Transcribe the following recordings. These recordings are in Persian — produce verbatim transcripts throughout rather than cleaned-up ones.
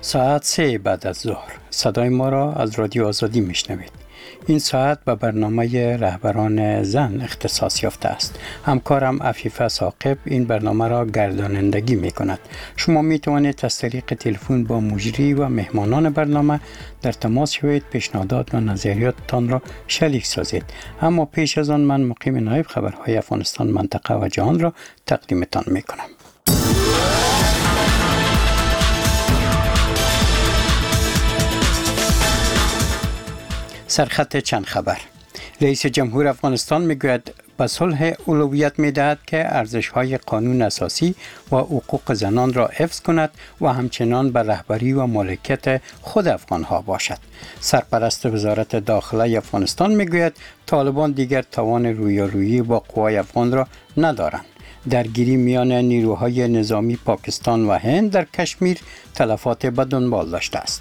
ساعت سه بعد از ظهر صدای ما را از رادیو آزادی میشنوید. این ساعت به برنامه رهبران زن اختصاص یافته است. همکارم عفیفه ثاقب این برنامه را گردانندگی می کند. شما می توانید از طریق تلفن با مجری و مهمانان برنامه در تماس شوید، پیشنهادات و نظریاتتان را شریک سازید. اما پیش از آن من مقیم نایب خبرهای افغانستان، منطقه و جهان را تقدیمتان می کنم. سرخط چند خبر. رئیس جمهور افغانستان میگوید به صلح اولویت میدهد که ارزش‌های قانون اساسی و حقوق زنان را حفظ کند و همچنان به رهبری و مالکیت خود افغان‌ها باشد. سرپرست وزارت داخله افغانستان میگوید طالبان دیگر توان رویارویی با قوای افغان را ندارند. درگیری میان نیروهای نظامی پاکستان و هند در کشمیر تلفات به دنبال داشته است.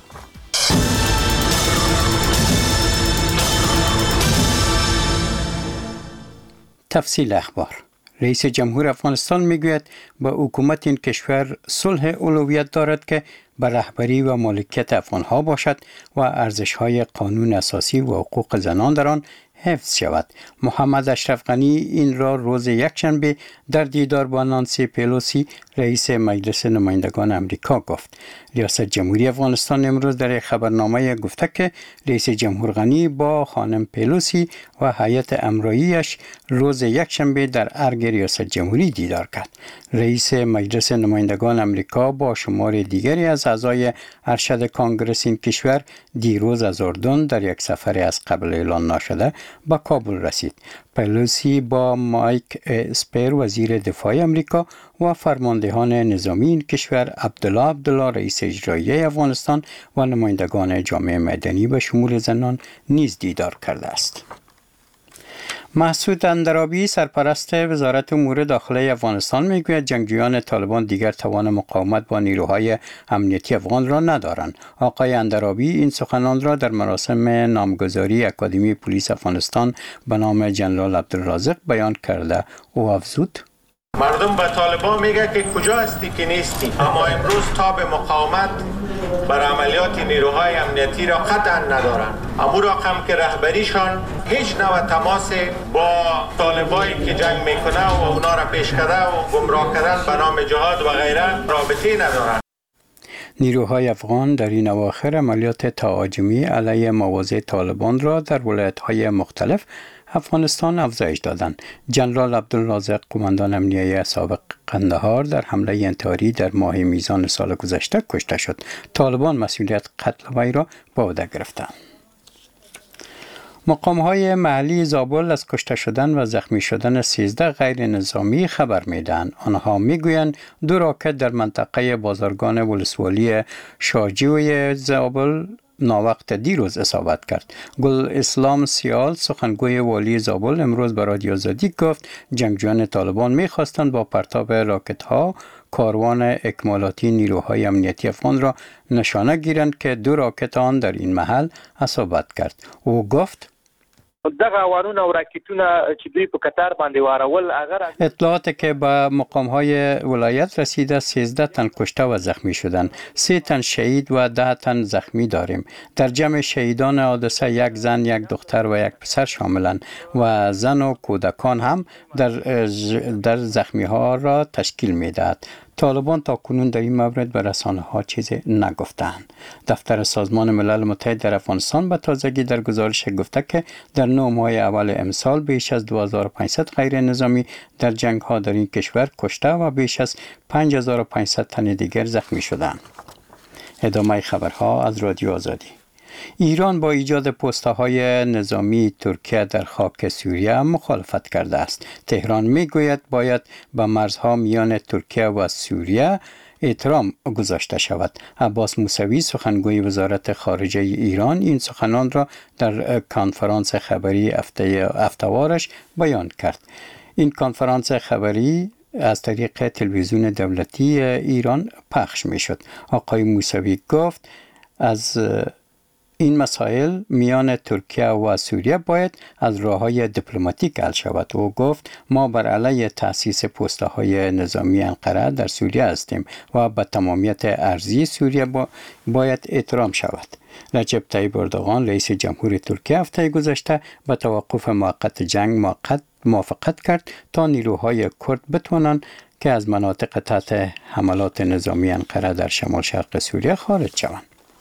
تفصیل اخبار. رئیس جمهور افغانستان میگوید به حکومت این کشور صلح اولویت دارد که به رهبری و مالکیت افغانها باشد و ارزش‌های قانون اساسی و حقوق زنان در آن حفظ شود. محمد اشرف غنی این را روز یکشنبه در دیدار با نانسی پلوسی رئیس مجلس نمایندگان امریکا گفت. ریاست جمهوری افغانستان امروز در یک خبرنامه گفته که رئیس جمهور غنی با خانم پلوسی و هیئت امراییش روز یکشنبه در ارگ ریاست جمهوری دیدار کرد. رئیس مجلس نمایندگان امریکا با شمار دیگری از اعضای ارشد کانگرس این کشور دیروز از اردن در یک سفر از قبل اعلان نشده به کابل رسید. پلوسی با مایک اسپر وزیر دفاع امریکا و فرماندهان نظامی این کشور، عبدالله عبدالله رئیس اجرایی افغانستان و نمایندگان جامعه مدنی به شمول زنان نیز دیدار کرده است. مسعود اندرابی سرپرست وزارت امور داخله افغانستان میگوید جنگجویان طالبان دیگر توان مقاومت با نیروهای امنیتی افغان را ندارند. آقای اندرابی این سخنان را در مراسم نامگذاری اکادمی پلیس افغانستان به نام جنرال عبدالرازق بیان کرده. او افزود: مردم به طالبان میگه که کجا هستی که نیستی، اما امروز تاب مقاومت بر عملیات نیروهای امنیتی را قطعا ندارند. اما رقم که رهبریشان هیچ نوع تماس با طالبایی که جنگ میکنه و اونا را پیش کرده و گمراه کردن به نام جهاد و غیره رابطه ندارند. نیروهای افغان در این اواخر عملیات تهاجمی علیه مواضع طالبان را در ولایت‌های مختلف افغانستان افزایش دادند. جنرال عبدالرازق قماندان امنیتی سابق قندهار در حمله انتحاری در ماه میزان سال گذشته کشته شد. طالبان مسئولیت قتل وی را به عهده گرفتند. مقام‌های محلی زابل از کشته شدن و زخمی شدن سیزده غیر نظامی خبر میدهند. آنها میگویند دو راکت در منطقه بازرگان ولسوالی شاجوی زابل ناوقت دیروز اصابت کرد. گل اسلام سیال سخنگوی والی زابل امروز به رادیو آزادی گفت جنگجویان طالبان می‌خواستند با پرتاب راکت‌ها کاروان اکمالاتی نیروهای امنیتی افغان را نشانه گیرند که دو راکت آن در این محل اصابت کرد. او گفت دغه وارونه او راکټونه چې دوی په قطار باندې وارول اگر اطلاعات که به مقام‌های ولایت رسیده سیزده تن کشته و زخمی شدند. سه تن شهید و ده تن زخمی داریم. در جمع شهیدان حادثه یک زن، یک دختر و یک پسر شاملند و زن و کودکان هم در در زخمی ها را تشکیل می‌دهد. طالبان تا کنون در این مورد به رسانه ها چیزی نگفتند. دفتر سازمان ملل متحد در افغانستان به تازگی در گزارش گفته که در نه ماه اول امسال بیش از دو هزار و پانصد غیر نظامی در جنگ ها در این کشور کشته و بیش از پنج هزار و پانصد تن دیگر زخمی شدند. ادامه خبرها از رادیو آزادی. ایران با ایجاد پست‌های نظامی ترکیه در خاک سوریه مخالفت کرده است. تهران میگوید باید به مرزها میان ترکیه و سوریه احترام گذاشته شود. عباس موسوی سخنگوی وزارت خارجه ایران این سخنان را در کنفرانس خبری هفته هفته‌وارش بیان کرد. این کنفرانس خبری از طریق تلویزیون دولتی ایران پخش می شد. آقای موسوی گفت از این مسائل میان ترکیه و سوریه باید از راه‌های دیپلماتیک حل شود. او گفت ما بر علیه تأسیس پست‌های نظامی انقره در سوریه هستیم و به تمامیت ارضی سوریه با باید احترام شود. رجب طیب اردوغان رئیس جمهور ترکیه هفته گذشته به توقف موقت جنگ موقت موافقت کرد تا نیروهای کرد بتوانند که از مناطق تحت حملات نظامی انقره در شمال شرق سوریه خارج شوند.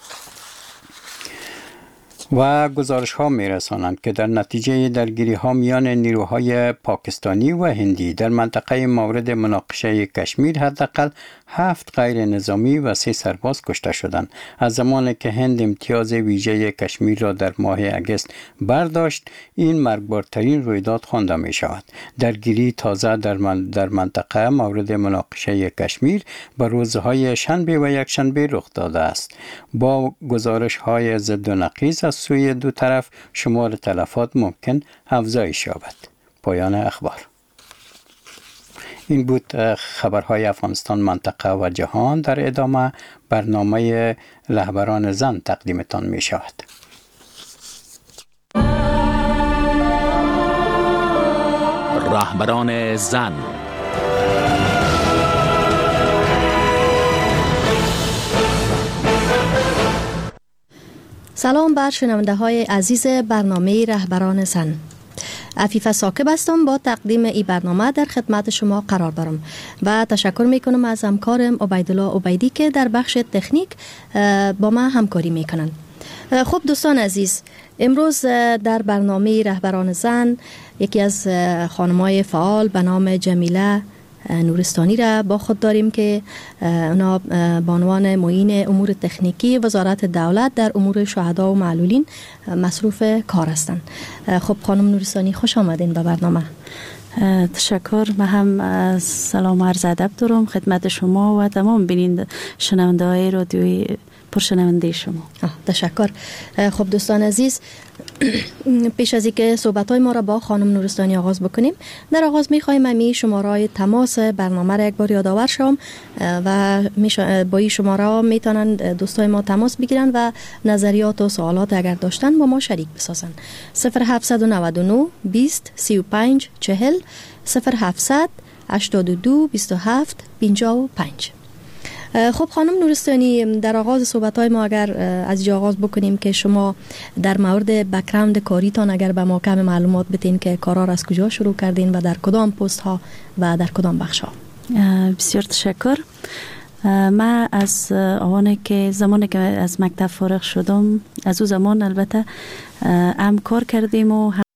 و گزارش ها می رسانند که در نتیجه درگیری ها میان نیروهای پاکستانی و هندی در منطقه مورد مناقشه کشمیر حداقل هفت غیر نظامی و سه سرباز کشته شدند. از زمانی که هند امتیاز ویژه کشمیر را در ماه اگست برداشت، این مرگبارترین رویداد خوانده می شود. درگیری تازه در, من در منطقه مورد مناقشه کشمیر به روزهای شنبه و یکشنبه رخ داده است. با گزارش های ضد و نقیض از سوی دو طرف شمار تلفات ممکن افزایش یابد. پایان اخبار. این بود خبرهای افغانستان، منطقه و جهان. در ادامه برنامه رهبران زن تقدیمتان می شود. رهبران زن. سلام بر شنونده های عزیز برنامه رهبران زن. عفیفه ساکب هستم، با تقدیم این برنامه در خدمت شما قرار دارم و تشکر میکنم از همکارم عبیدالله عبیدی که در بخش تکنیک با من همکاری میکنن. خب دوستان عزیز، امروز در برنامه رهبران زن یکی از خانمای فعال به نام جمیله نورستانی را با خود داریم که اونا به عنوان معین امور تکنیکی وزارت دولت در امور شهدا و معلولین مصروف کار هستند. خب خانم نورستانی، خوش آمدین به برنامه. تشکر. من هم سلام و عرض ادب دارم خدمت شما و تمام بیننده شنونده های رادیوی پرشنونده شما. تشکر. خب دوستان عزیز، پیش از اینکه صحبت‌های ما را با خانم نورستانی آغاز بکنیم، در آغاز می‌خوایم امی شماره‌های تماس برنامه را یک بار یادآور شوم و با این شماره میتونن دوستای ما تماس بگیرن و نظریات و سوالات اگر داشتن با ما شریک بسازن. صفر هفتصد و نود و نه بیست سی و پنج چهل صفر هفتصد هشتاد و دو بیست و هفت پنجاه و پنج. خب خانم نورستانی، در آغاز صحبت‌های ما اگر از اینجا آغاز بکنیم که شما در مورد بک‌گراند کاریتان اگر به ما کم معلومات بدین که کارا را از کجا شروع کردین و در کدام پست ها و در کدام بخش ها. بسیار تشکر. من از آوانه که زمانی که از مکتب فارغ شدم، از او زمان البته هم کار کردیم و هم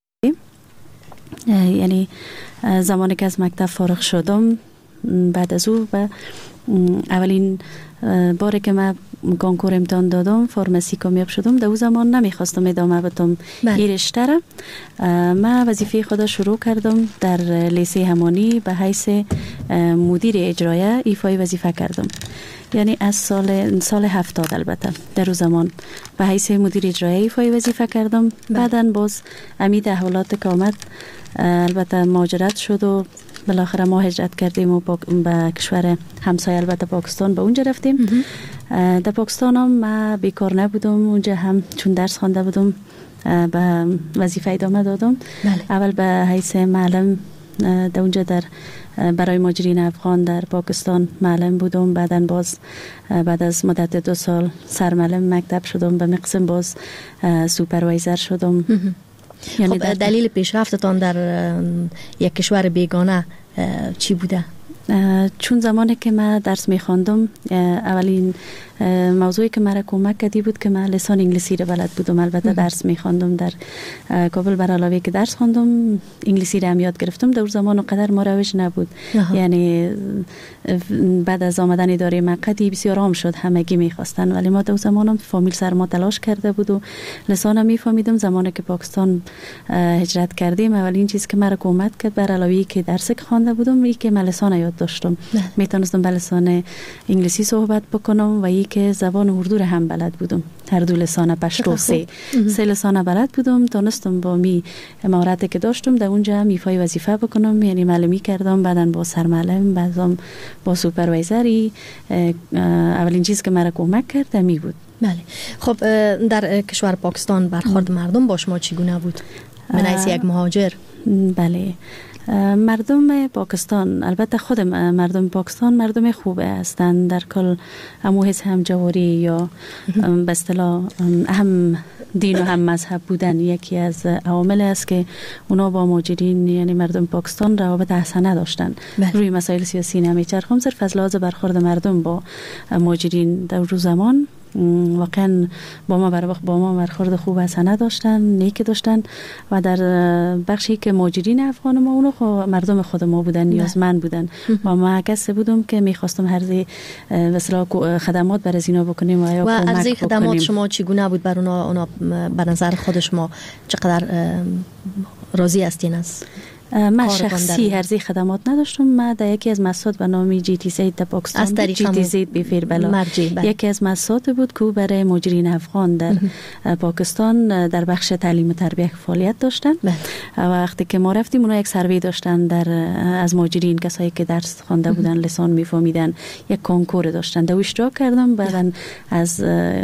یعنی زمانی که از مکتب فارغ شدم، بعد از او و اولین باری که من کنکور امتحان دادم فارمسی کامیاب شدم، در اون زمان نمیخواستم ادامه بدم این رشته را. من وظیفه خود شروع کردم در لیسه همانی به حیث مدیر اجرایی ایفای وظیفه کردم، یعنی از سال سال هفتاد البته در اون زمان به حیث مدیر اجرایی ایفای وظیفه کردم. بعداً باز امید احوالات که آمد البته مهاجرت شد و بالاخره ما هجرت کردیم و به کشور همسایه البته پاکستان به اونجا رفتیم. در پاکستان هم من بیکار نبودم، اونجا هم چون درس خوانده بودم به وظیفه ادامه دادم. بله. اول به حیث معلم در اونجا در برای مهاجرین افغان در پاکستان معلم بودم. بعداً باز بعد از مدت دو سال سرمعلم مکتب شدم، به مقسم باز سوپروایزر شدم. یعنی خب دلیل پیشرفتتان در یک کشور بیگانه چی بوده؟ چون زمانی که من درس می‌خواندم اولین موضوعی که مرا کمک کردی بود که من لسان انگلیسی را بلد بودم. البته درس می‌خواندم در کابل، بر علاوه که درس خواندم انگلیسی را هم یاد گرفتم. در زمان قدر ما روش نبود. آها. یعنی بعد از آمدن اداره مقدی بسیار عام شد، همگی می‌خواستن، ولی ما در زمانم فامیل سر ما تلاش کرده بود و لسانم می‌فهمیدم. زمانی که پاکستان هجرت کردیم اولین چیز که مرا کمک کرد بر علاوه که درس خوانده بودم این که لسان یاد داشتم، میتونستم به لسان انگلیسی صحبت بکنم و یک که زبان اردو را هم بلد بودم. هر دو لسان پشتو سه سه لسان بلد بودم. تونستم با می مهارتی که داشتم در اونجا هم ایفای وظیفه بکنم، یعنی معلمی کردم. بعدن با سرمعلم، بعدم با سوپروایزری. اولین چیز که مرا کمک کرد می بود بله. خب در کشور پاکستان برخورد مردم با شما چگونه بود؟ من از یک مهاجر. بله، مردم پاکستان، البته خود مردم پاکستان مردم خوبه هستند، در کل همو حس هم جواری یا به اصطلاح هم دین و هم مذهب بودن یکی از عوامل است که اونا با مهاجرین یعنی مردم پاکستان روابط حسنه داشتن. بله. روی مسائل سیاسی نمیچرخم، صرف از لحاظ برخورد مردم با مهاجرین در روز زمان واقعا با ما بر با ما برخورد خوب حسنه داشتن، نیک داشتن و در بخشی که مهاجرین افغان ما اونو خو مردم خود ما بودن، نیازمند بودن و ما کسی بودم که میخواستم هرزی مثلا خدمات برای اینا بکنیم و یا و ارزی خدمات شما چگونه بود بر اونا؟ اونا به نظر خود شما چقدر راضی هستین از؟ من شخصی هرزی خدمات نداشتم. من در یکی از مساجد به نام جی تی زید در پاکستان، جی تی زید بفیر بلا، یکی از مساجد بود که برای مهاجرین افغان در پاکستان در بخش تعلیم و تربیت فعالیت داشتن. و وقتی که ما رفتیم اونا یک سروی داشتن در از مهاجرین، کسایی که درس خوانده بودن، لسان میفهمیدن، یک کنکور داشتن. در اشتراک کردم، بعدن از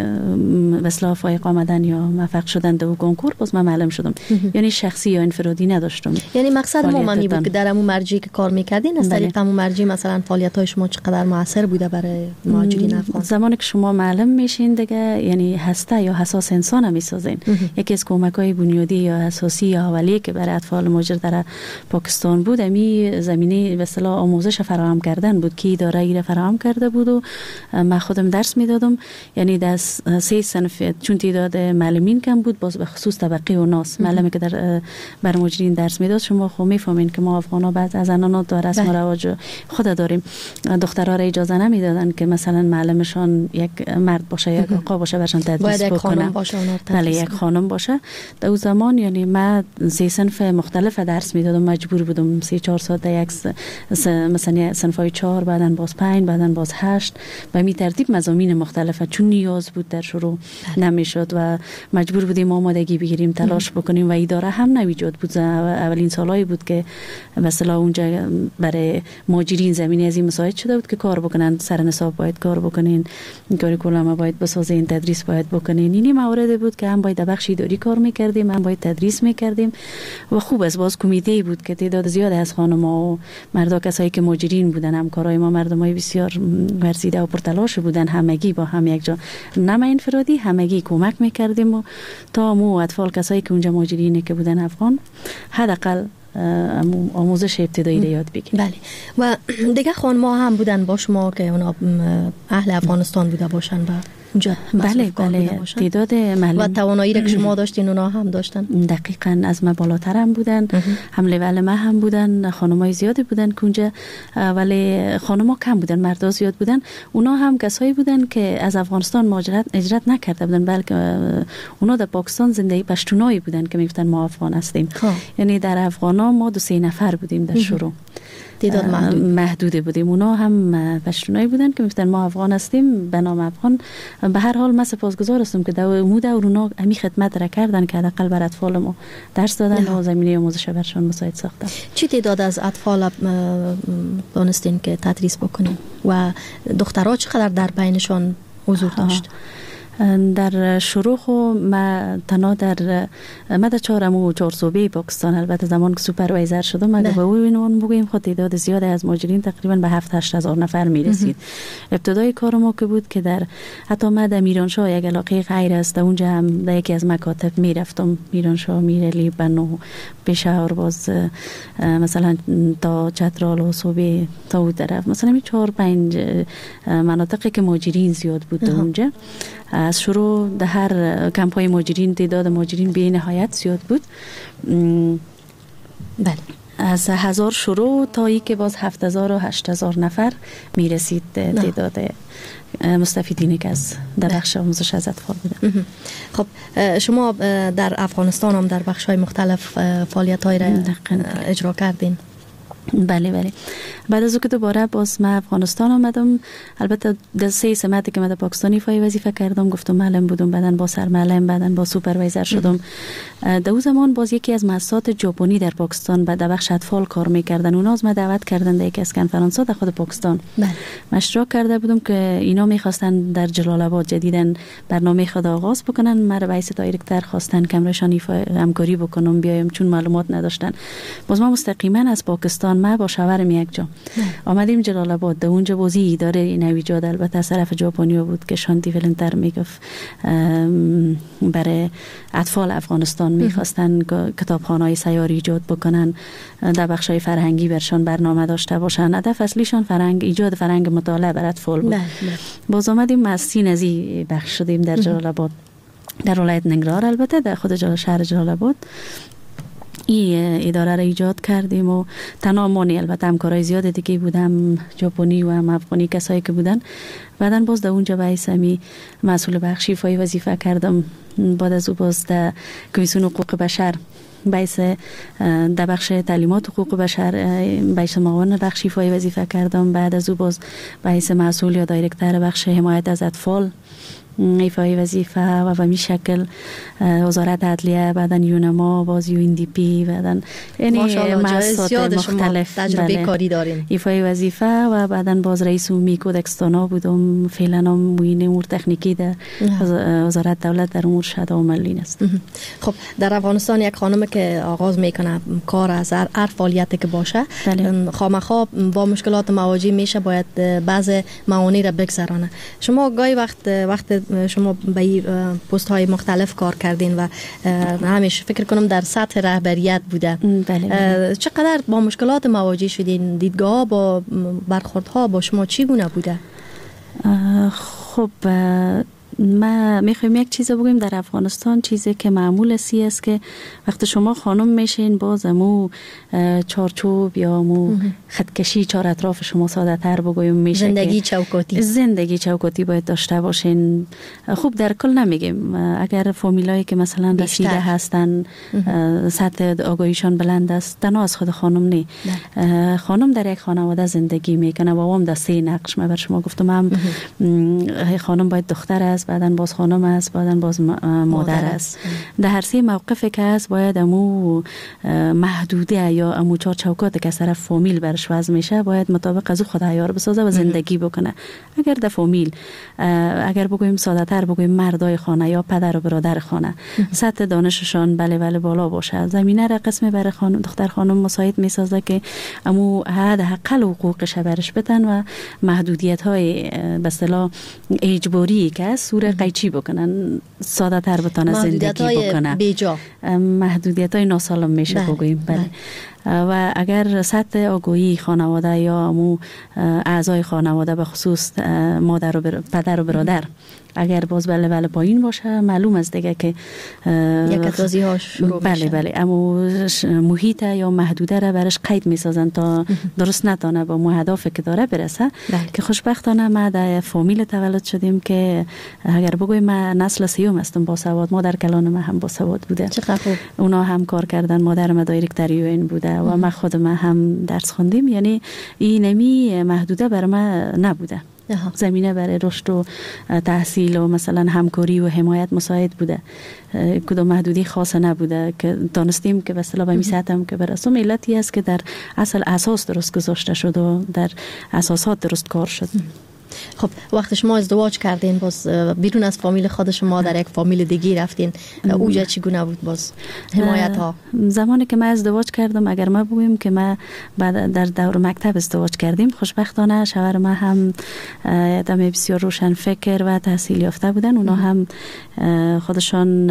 وسلا فائق آمدن یا موفق شدن در کنکور باز من معلم شدم. یعنی شخصی یا انفرادی نداشتم. یعنی مقصد ما ممی بود که در همون مرجعی که کار میکردین از طریق همون مرجع مثلا فعالیت های شما چقدر موثر بوده برای مهاجرین افغان؟ زمانی که شما معلم میشین دیگه یعنی هسته یا حساس انسان هم میسازین. یکی از کمک های بنیادی یا اساسی یا اولیه که برای اطفال مهاجر در پاکستان بود امی زمینه به اصطلاح آموزش فراهم کردن بود که اداره ای فراهم کرده بود و من خودم درس میدادم. یعنی در سه صنف چون تعداد معلمین کم بود، باز به خصوص طبقه و ناس معلمی که در بر مهاجرین درس میداد. شما خب میفهمین که ما افغانا بعد از انانات داره رسم و رواج خود داریم. دخترها را اجازه نمیدادن که مثلا معلمشان یک مرد باشه یک آقا باشه برشان تدریس بکنه. بله، یک خانم باشه. در اون زمان یعنی من سه صنف مختلف درس میدادم، مجبور بودم سه چهار ساعت یک مثلا صنفای چهار، بعدن باز پنج، بعدن باز هشت و می ترتیب مضامین مختلف، چون نیاز بود در شروع نمیشد و مجبور بودیم آمادگی بگیریم، تلاش بکنیم و اداره هم نویجاد بود. اولین سالایی بود که مثلا اونجا برای مهاجرین زمینه از این مساعد شده بود که کار بکنن، سر نصاب باید کار بکنین، کاریکولم باید بسازین، تدریس باید بکنین. اینی موارد بود که هم باید در بخش اداری کار میکردیم، هم باید تدریس میکردیم و خوب از باز کمیته بود که تعداد زیاد از خانم‌ها و مردا، کسایی که مهاجرین بودن، همکارای ما مردمای بسیار ورزیده و پرتلاش بودن، همگی با هم یک جا، نه انفرادی، همگی کمک میکردیم و تا مو اطفال کسایی که اونجا مهاجرین که بودن افغان حداقل آموزش ابتدایی را یاد بگیریم. بله. و دیگه خانم‌ها هم بودن با شما که اونا اهل افغانستان بوده باشن و اونجا بله بله تعداد معلم و توانایی را که شما داشتین اونا هم داشتن؟ دقیقاً از ما بالاتر هم بودن، هم لول ما هم بودن، خانمای زیادی بودن که اونجا، ولی خانم‌ها کم بودن، مردا زیاد بودن. اونا هم کسایی بودن که از افغانستان مهاجرت اجرت نکرده بودن، بلکه اونا در پاکستان زندگی پشتونایی بودن که میگفتن ما افغان هستیم. یعنی در افغانا ما دو سه نفر بودیم در شروع، تعداد محدود. محدوده بودیم. اونا هم پشتونایی بودن که میگفتن ما افغان هستیم به نام افغان. به هر حال من سپاسگزار هستم که در مو دور اونا همی خدمت را کردن که حداقل بر اطفال ما درس دادن و زمینه آموزش برشان مساعد ساختن. چی تعداد از اطفال دانستین که تدریس بکنین و دخترها چقدر در بینشان حضور داشت؟ در شروع خو ما تنها در ما در چهارمو چهار صوبه پاکستان، البته زمان که سوپروایزر شدم ما به اون بگیم خود تعداد زیاد از مهاجرین تقریبا به هفت هشت هزار نفر میرسید. ابتدای کار ما که بود که در حتی ما در میرانشاه یک علاقه غیر است، اونجا هم در یکی از مکاتب میرفتم، میرانشاه، میرلی، بنو، پشاور، باز مثلا تا چترال و صوبه تا اون طرف، مثلا چهار پنج مناطقی که مهاجرین زیاد بود اونجا. از شروع در هر کمپای مهاجرین تعداد مهاجرین به نهایت زیاد بود. بله. از هزار شروع تا ای که باز هفت هزار و هشت هزار نفر میرسید تعداد مستفیدینی که از در بخش آموزش از اطفال بودن. خب شما در افغانستان هم در بخش‌های مختلف فعالیت‌های را اجرا کردین؟ بله بله. بعد از او که دوباره باز من افغانستان آمدم، البته در سه سمتی که من در پاکستان ایفای وظیفه کردم، گفتم معلم بودم، بعدن با سرمعلم، بعدن با سوپروایزر شدم. در اون زمان باز یکی از مؤسسات ژاپنی در پاکستان بعد بخش اطفال کار میکردن، اونا از من دعوت کردن در یکی از کنفرانس‌ها در خود پاکستان. بله. اشتراک کرده بودم که اینا میخواستن در جلال آباد جدیدن برنامه خود آغاز بکنن، مرا به حیث دایرکتور خواستن که امرشان همکاری بکنم بیایم، چون معلومات نداشتن. باز ما مستقیما از پاکستان ما با شوهرم یک جا آمدیم جلال آباد. در اونجا بازی اداره نویجاد البته از طرف ژاپنیا بود که شانتی ولنتر میگفت برای اطفال افغانستان میخواستن کتابخانه‌های سیاری ایجاد بکنن، در بخشای فرهنگی برشان برنامه داشته باشن. هدف اصلیشان فرهنگ، ایجاد فرهنگ مطالعه بر اطفال بود. باز آمدیم از سین از این بخش شدیم در جلال آباد، در ولایت ننگرهار، البته در خود جلال شهر جلال آباد این اداره را ایجاد کردیم و تنها مانی البته همکارای زیاد دیگه بودم، ژاپنی و هم افغانی کسایی که بودن. بعدن باز در اونجا به حیث می مسئول بخش ایفای وظیفه کردم. بعد از او باز در کمیسیون حقوق بشر به حیث در بخش تعلیمات حقوق بشر به حیث معاون بخش ایفای وظیفه کردم. بعد از او باز به حیث مسئول یا دایرکتور بخش حمایت از اطفال ایفای وظیفه و به می شکل وزارت عدلیه، بعدن یونما، باز یو ان دی پی، بعدن یعنی مؤسسات مختلف تجربه کاری داریم ایفای وظیفه و بعدن باز رئیس عمومی کودکستانا بودم. فعلا هم موین امور تکنیکی در وزارت دولت در امور شهدا و ملین است. خب در افغانستان یک خانم که آغاز میکنه کار از هر فعالیتی که باشه، خامخا با مشکلات مواجه میشه، باید بعض موانع را بگذرانه. شما گاهی وقت وقت شما به پست های مختلف کار کردین و همیشه فکر کنم در سطح رهبریت بوده. بله بله. چقدر با مشکلات مواجه شدین؟ دیدگاه با برخوردها با شما چی گونه بوده؟ خب ما میخوایم یک چیز بگویم در افغانستان، چیزی که معمول سی است که وقتی شما خانم میشین باز مو چارچوب یا مو خطکشی چار اطراف شما ساده تر بگویم میشه، زندگی چوکاتی زندگی چوکاتی باید داشته باشین. خوب در کل نمیگیم، اگر فامیلایی که مثلا رسیده هستن سطح آگاهیشان بلند است، تنها از خود خانم نی، خانم در یک خانواده زندگی میکنه و هم در سه نقش. من بر شما گفتم هم خانم باید دختر است، بعدن باز خانم است، بعدن باز مادر است. در هر سه موقفی که است باید امو محدوده یا امو چار چوکات که طرف فامیل برش وضع میشه باید مطابق از او خود عیار بسازه و زندگی بکنه. اگر در فامیل اگر بگویم ساده تر بگویم مردای خانه یا پدر و برادر خانه سطح دانششان بله بله بالا باشه، زمینه را قسم برای خانم دختر خانم مساعد میسازه که امو حد حقل حقوقش برش بدن و محدودیت های به اصطلاح اجباری که سوره قیچی بکنن، ساده تر بتونه زندگی بکنه. بیجا محدودیت های ناسالم میشه بگوییم. بله. و اگر سطح آگاهی خانواده یا امو اعضای خانواده به خصوص مادر و بر... پدر و برادر اگر باز بله بله پایین باشه، معلوم است دیگه که یک اتازی ها شروع بله میشه. بله امو محیط یا محدوده را برش قید میسازن تا درست نتانه با مهدافی که داره برسه. بله. که خوشبختانه ما در فامیل تولد شدیم که اگر بگویم من نسل سیوم هستم با سواد، مادر کلان ما هم با سواد بوده. چقدر خوب. اونا هم کار کردن، مادر ما دایرکتور یو ان بوده و من خودم هم درس خوندیم، یعنی این نمی محدوده بر ما نبوده. زمینه برای رشد و تحصیل و مثلا همکاری و حمایت مساعد بوده، کدوم محدودی خاص نبوده که دانستیم که به اصطلاح به میساتم که برسم. علتی است که در اصل اساس درست گذاشته شد و در اساسات درست کار شد. خب وقتی شما ازدواج کردین باز بیرون از فامیل خود شما در یک فامیل دیگه رفتین، اوجا چگونه بود باز حمایت ها؟ زمانی که من ازدواج کردم، اگر ما بگویم که ما بعد در دور مکتب ازدواج کردیم، خوشبختانه شوهر ما هم آدم بسیار روشن فکر و تحصیل یافته بودن. اونا هم خودشان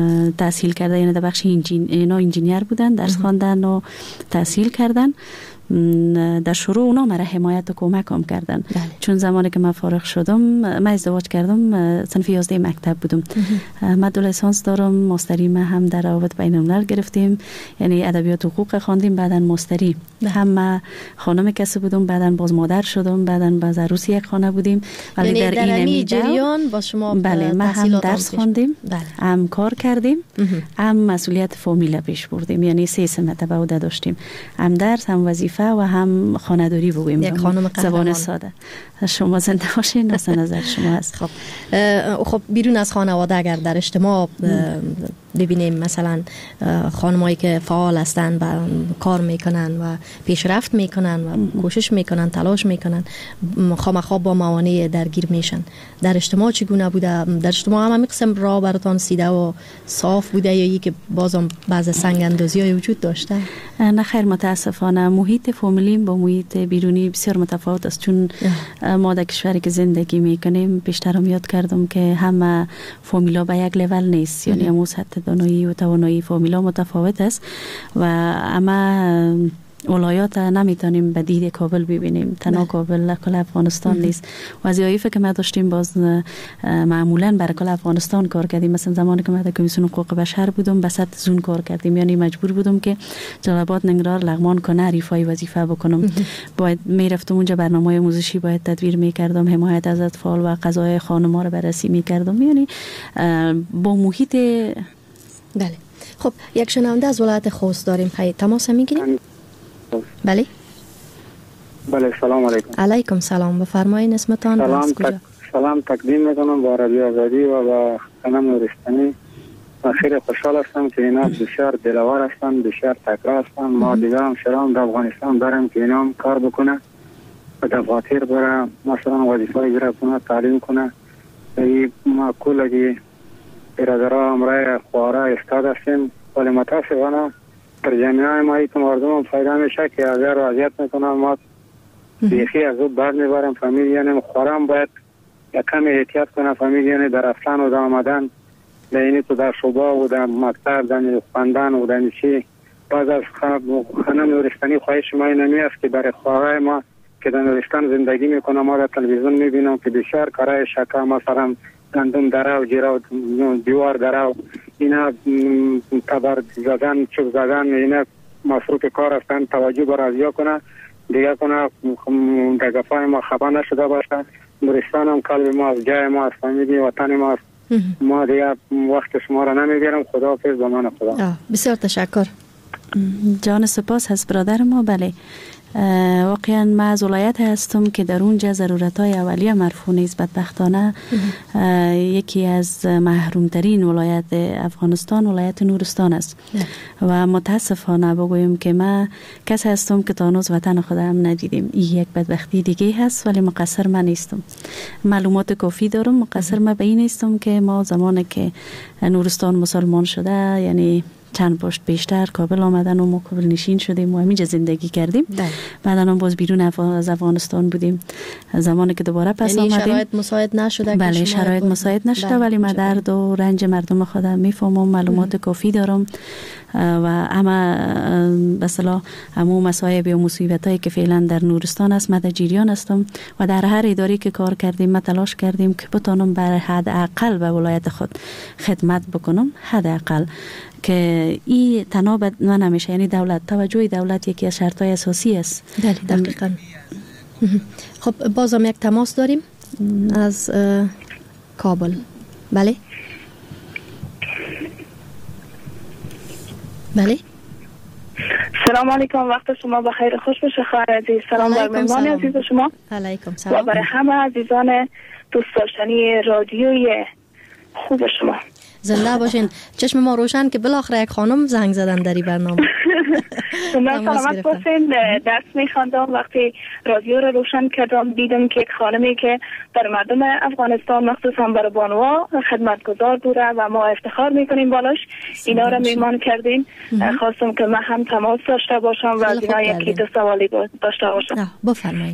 تحصیل کرده، یعنی در بخش انجینیر بودن، درس خواندن و تحصیل کردن در شروع اونا مرا حمایت و کمک هم کردن. بله. چون زمانی که من فارغ شدم، من ازدواج کردم، صنف یازده مکتب بودم. من دو لیسانس دارم، ماستری من هم در روابط بین الملل گرفتیم، یعنی ادبیات و حقوق خواندیم، بعداً ماستری هم خانم کسی بودم، بعداً باز مادر شدم، بعداً باز عروس یک خانه بودیم. ولی یعنی در, در این جریان با شما بله ما هم درس خواندیم، هم کار کردیم، هم مسئولیت فامیل پیش بردیم، یعنی سه سمت بعد داشتیم، هم درس، هم وظیفه و هم خانه‌داری بودیم. یک خانم زبان ساده. شما زنده باشین، نظر نظر شما هست. خب خب بیرون از خانواده اگر در اجتماع ببینیم مثلا خانمایی که فعال هستن و کار میکنن و پیشرفت میکنن و کوشش میکنن، تلاش میکنن، خامخا با موانع درگیر میشن. در اجتماع چگونه بوده؟ در اجتماع هم همین قسم راه براتان سیده و صاف بوده یا ای که بازم بعض سنگ اندازی های وجود داشته؟ نه خیر، متاسفانه محیط فامیلیم با محیط بیرونی بسیار متفاوت است. چون ما در کشوری که زندگی میکنیم، بیشترم یاد کردم که همه فامیلا به یک لول نیست، یعنی همون سطح دانایی و توانایی فامیلا متفاوت است و اما ولایات نمیتونیم به دید کابل ببینیم. تنها کابل کل افغانستان نیست. وظایفی که ما داشتیم باز معمولا برای کل افغانستان کار کردیم. مثلا زمانی که ما در کمیسیون حقوق بشر بودم، به سطح زون کار کردیم، یعنی مجبور بودم که جلال‌آباد، ننگرهار، لغمان، کنر ایفای وظیفه بکنم. باید میرفتم اونجا، برنامه آموزشی باید تدویر میکردم، حمایت از اطفال و قضای خانم‌ها رو بررسی میکردم، یعنی با محیط. بله. خب یک شنونده از ولایت خوست داریم. خیلی تماس میگیریم. بله. بله، سلام علیکم. علیکم سلام. بفرمایید اسمتان و از کجا؟ سلام تقدیم میکنم با رادیو آزادی و با خانم نورستانی. من خیلی خوشحال هستم که اینا بسیار دلوار هستن، بسیار تکرار هستن. ما دیگه هم شرام در افغانستان برم که اینا هم کار بکنه و دفاتر برم مثلا وظیفه اجرا کنه، تعلیم کنه. ای ما کلگی برادرها امرای خواره استاد هستیم، ولی متاسفانه در جامعه ما ایت مردم هم فایده میشه که اگر وضعیت میکنم ما بیخی از او بر میبرم. فامیل یعنی خورم باید یک کمی احتیاط کنه. فامیل یعنی در رفتن و در آمدن، در اینی تو در شعبه و در مکتب، در خواندن و در چی. باز از خانم نورستانی خواهش ما اینمی است که برای خواهر ما که در نورستان زندگی میکنه، ما در تلویزیون میبینم که بسیار کارهای شکا، مثلا گندم دره و جیره و دیوار دره و اینا تبر زدن، چوب زدن، اینا مصروف کار هستن. توجه بر از یا کنه دیگه کنه در گفای ما خفا نشده باشه. نورستان هم قلب ما از جای ما از فامیلی وطن ما است. ما دیگه وقت شما را نمیگیرم. خدا حافظ، با من خدا. بسیار تشکر. جان سپاس هست برادر ما. بله واقعا ما از ولایت هستم که در اونجا ضرورت‌های اولیه مرفوع نیست. بدبختانه یکی از محرومترین ولایت افغانستان ولایت نورستان است و متاسفانه بگویم که ما کسی هستم که تا هنوز وطن خودم ندیدیم. این یک بدبختی دیگه هست، ولی مقصر من نیستم. معلومات کافی دارم. مقصر من به این نیستم که ما زمانی که نورستان مسلمان شده، یعنی چند پشت بیشتر کابل آمدن و ما کابل نشین شدیم و همینجا زندگی کردیم. بعدا هم باز بیرون از افغانستان بودیم. زمانی که دوباره پس یعنی آمدیم شرایط مساعد نشده. بله شرایط مساعد نشده، ولی من درد و رنج مردم خودم میفهمم، معلومات کافی دارم و اما به اصطلاح همون مصائب و مصیبتایی که فعلا در نورستان است، من در جریان هستم و در هر اداری که کار کردیم ما تلاش کردیم که بتونم بر حداقل به ولایت خود خدمت بکنم. حداقل که این تنها من نمیشه، یعنی دولت، توجه دولت یکی از شرط‌های اساسی است. بله دقیقاً. خب بازم یک تماس داریم از کابل. بله بله. سلام علیکم، وقت شما بخیر، خوش بشه خواهر عزیز. سلام بر مهمان عزیز شما. علیکم سلام. و برای همه عزیزان دوست داشتنی رادیوی خوب شما. زنده باشین. چشم ما روشن که بالاخره یک خانم زنگ زدن در این برنامه. سلامت باشین. درس میخواندم، وقتی رادیو رو روشن کردم دیدم که یک خانمی که در مردم افغانستان مخصوصا برای بانوها خدمتگزار بوده و ما افتخار میکنیم بالاش. اینا رو میمان کردیم. خواستم که من هم تماس داشته باشم و از اینا یکی دو سوالی داشته باشم. بفرمایید.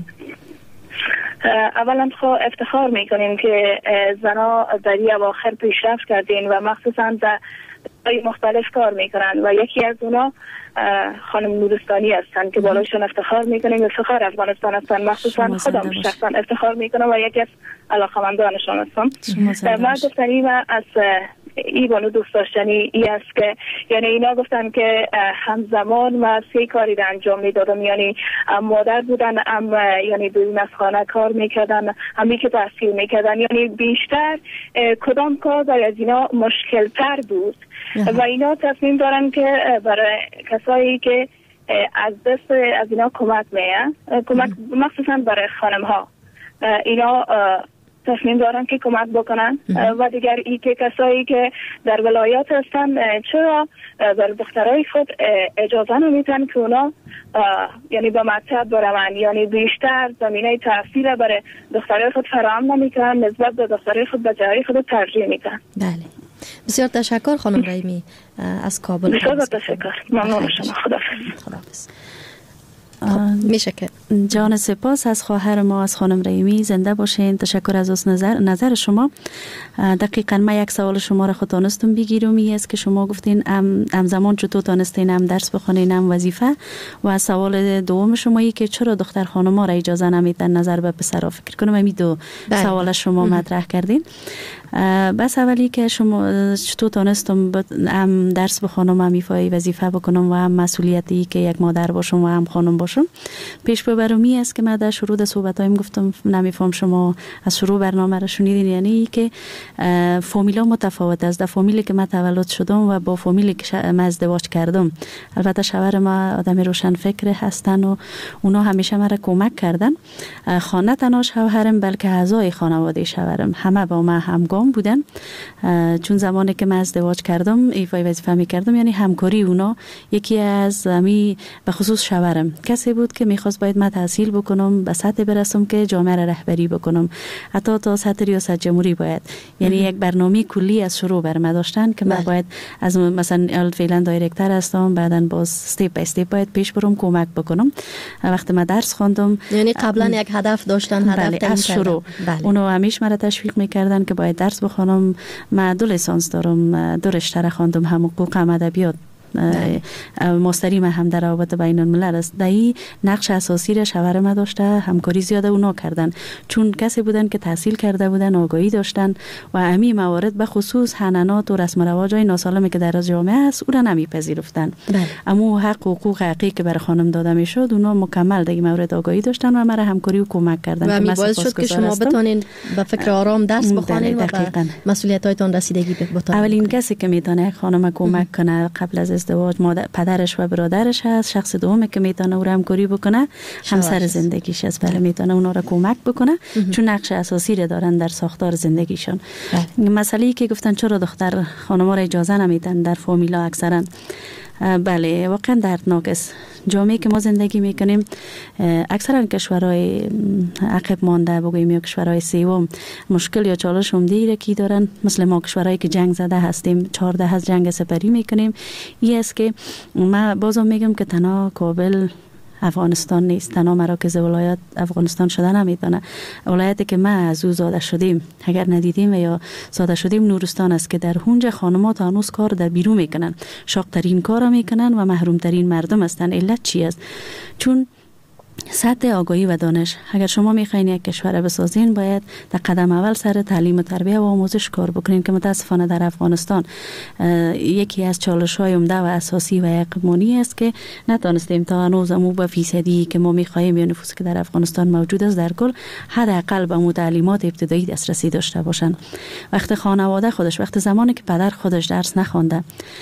اولا خب افتخار میکنیم که زنا در این اواخر پیشرفت کردین و مخصوصا در های مختلف کار میکنن و یکی از اونا خانم نورستانی هستن که بالاشون افتخار میکنیم. افتخار افغانستان هستن، مخصوصا خودم شخصا افتخار میکنم و یکی از علاقمندانشان هستم. من گفتنی و از ای بانو دوست داشتنی ای است که یعنی اینا گفتن که همزمان ما سه کاری را انجام میدادم، یعنی مادر بودن، ام یعنی بیرون از خانه کار میکردن، همی که تحصیل میکردن، یعنی بیشتر کدام کار برای از اینا مشکل تر بود و اینا تصمیم دارن که برای کسایی که از دست از اینا کمک میه کمک مخصوصا برای خانم ها اینا تصمیم دارن که کمک بکنن و دیگر ای که کسایی که در ولایات هستن چرا بر دخترای خود اجازه نمیدن که اونا یعنی به مکتب برن، یعنی بیشتر زمینه تحصیل برای دخترای خود فراهم نمیکنن، نسبت به دخترای خود به جای خود ترجیح میدن. بله بسیار تشکر خانم رحیمی از کابل. بسیار تشکر، ممنون شما. خداحافظ. خداحافظ. میشه که جان سپاس از خواهر ما، از خانم رحیمی. زنده باشین. تشکر از نظر نظر شما. دقیقاً ما یک سوال شما را خود تانستم بگیرم، این است که شما گفتین ام زمان چطور تانستین هم درس بخونین هم وظیفه، و سوال دوم شما ای که چرا دختر خانم‌ها را اجازه نمیدن نظر به پسرا. فکر کنم همین دو بله. سوال شما مطرح کردین. بس اولی که شما چطور تانستم هم درس بخونم، هم ایفای وظیفه بکنم و هم مسئولیتی که یک مادر باشم و هم خانم باشم. پیش ببرمی است که من در شروع صحبتایم گفتم، نمیفهم شما از شروع برنامه را شنیدین، یعنی که فامیلا متفاوت است. در فامیلی که من تولد شدم و با فامیلی که من ازدواج کردم، البته شوهر ما آدم روشن فکر هستن و اونا همیشه مرا کمک کردن. خانه تنها شوهرم بلکه اعضای خانواده شوهرم همه با من همگام بودن، چون زمانی که من ازدواج کردم ایفای وظیفه می‌کردم، یعنی همکاری اونا. یکی از می به خصوص شوهرم کسی بود که می‌خواست باید من تحصیل بکنم، به سطح برسم که جامعه را رهبری بکنم، حتی تا سطح ریاست جمهوری باید، یعنی یک برنامه کلی از شروع بر من داشتن که من باید از مثلا فعلا دایرکتور هستم، بعداً باز استپ بای استپ باید پیش برم کمک بکنم. وقتی من درس خواندم، یعنی قبلا یک هدف داشتن، هدف بله، از شروع اونو همیشه مرا تشویق می‌کردن که باید درس بخونم. من دو لیسانس دارم، دو رشته را خواندم، هم حقوق هم ادبیات. ماستری من هم در روابط بین الملل است. دایی نقش اساسی را شوهر ما داشته، همکاری زیاده اونا کردن، چون کسی بودن که تحصیل کرده بودن، آگاهی داشتن و همین موارد به خصوص حنانات و رسم و رواجای ناسالمی که در از جامعه است او را نمیپذیرفتن. اما حق و حقوق حقیقی که برای خانم داده میشد اونا مکمل در این مورد آگاهی داشتن و مرا همکاری و کمک کردن و باعث شد که شما بتونین به فکر آرام درس بخونین و به مسئولیت‌هایتان رسیدگی بتونین. اولین کسی که میتونه خانم کمک کنه قبل از ازدواج مادر پدرش و برادرش هست. شخص دومی که میتونه او را همکاری بکنه همسر زندگیش است. بله، میتونه اونا را کمک بکنه چون نقش اساسی را دارن در ساختار زندگیشون. مسئله که گفتن چرا دختر خانم‌ها را اجازه نمیدن در فامیلا اکثرا، بله واقعا دردناک است. جامعه که ما زندگی میکنیم اکثرا کشورهای عقب مانده، بگوییم یا کشورهای سوم، مشکل یا چالش هم دیره کی دارن. مثل ما کشورهایی که جنگ زده هستیم، چهارده از جنگ سپری میکنیم. این است که ما بازم میگم که تنها کابل افغانستان نیست، تنها مراکز ولایت افغانستان شده نمیتونه. ولایتی که ما از او زاده شدیم، اگر ندیدیم یا زاده شدیم، نورستان است که در اونجا خانم‌ها هنوز کار در بیرون میکنن، شاق‌ترین کار میکنن و محروم‌ترین مردم هستند. علت چی است؟ چون سطح آگاهی و دانش. اگر شما میخواین یک کشور بسازین، باید در قدم اول سر تعلیم و تربیت و آموزش کار بکنین که متاسفانه در افغانستان یکی از چالش‌های عمده و اساسی و اقمانی است که نتونستیم تا هنوز مو به فیصدی که ما میخوایم یا نفوسی که در افغانستان موجود است در کل حداقل به مو تعلیمات ابتدایی دسترسی داشته باشن. وقت خانواده خودش، وقت زمانی که پدر خودش درس نخوانده،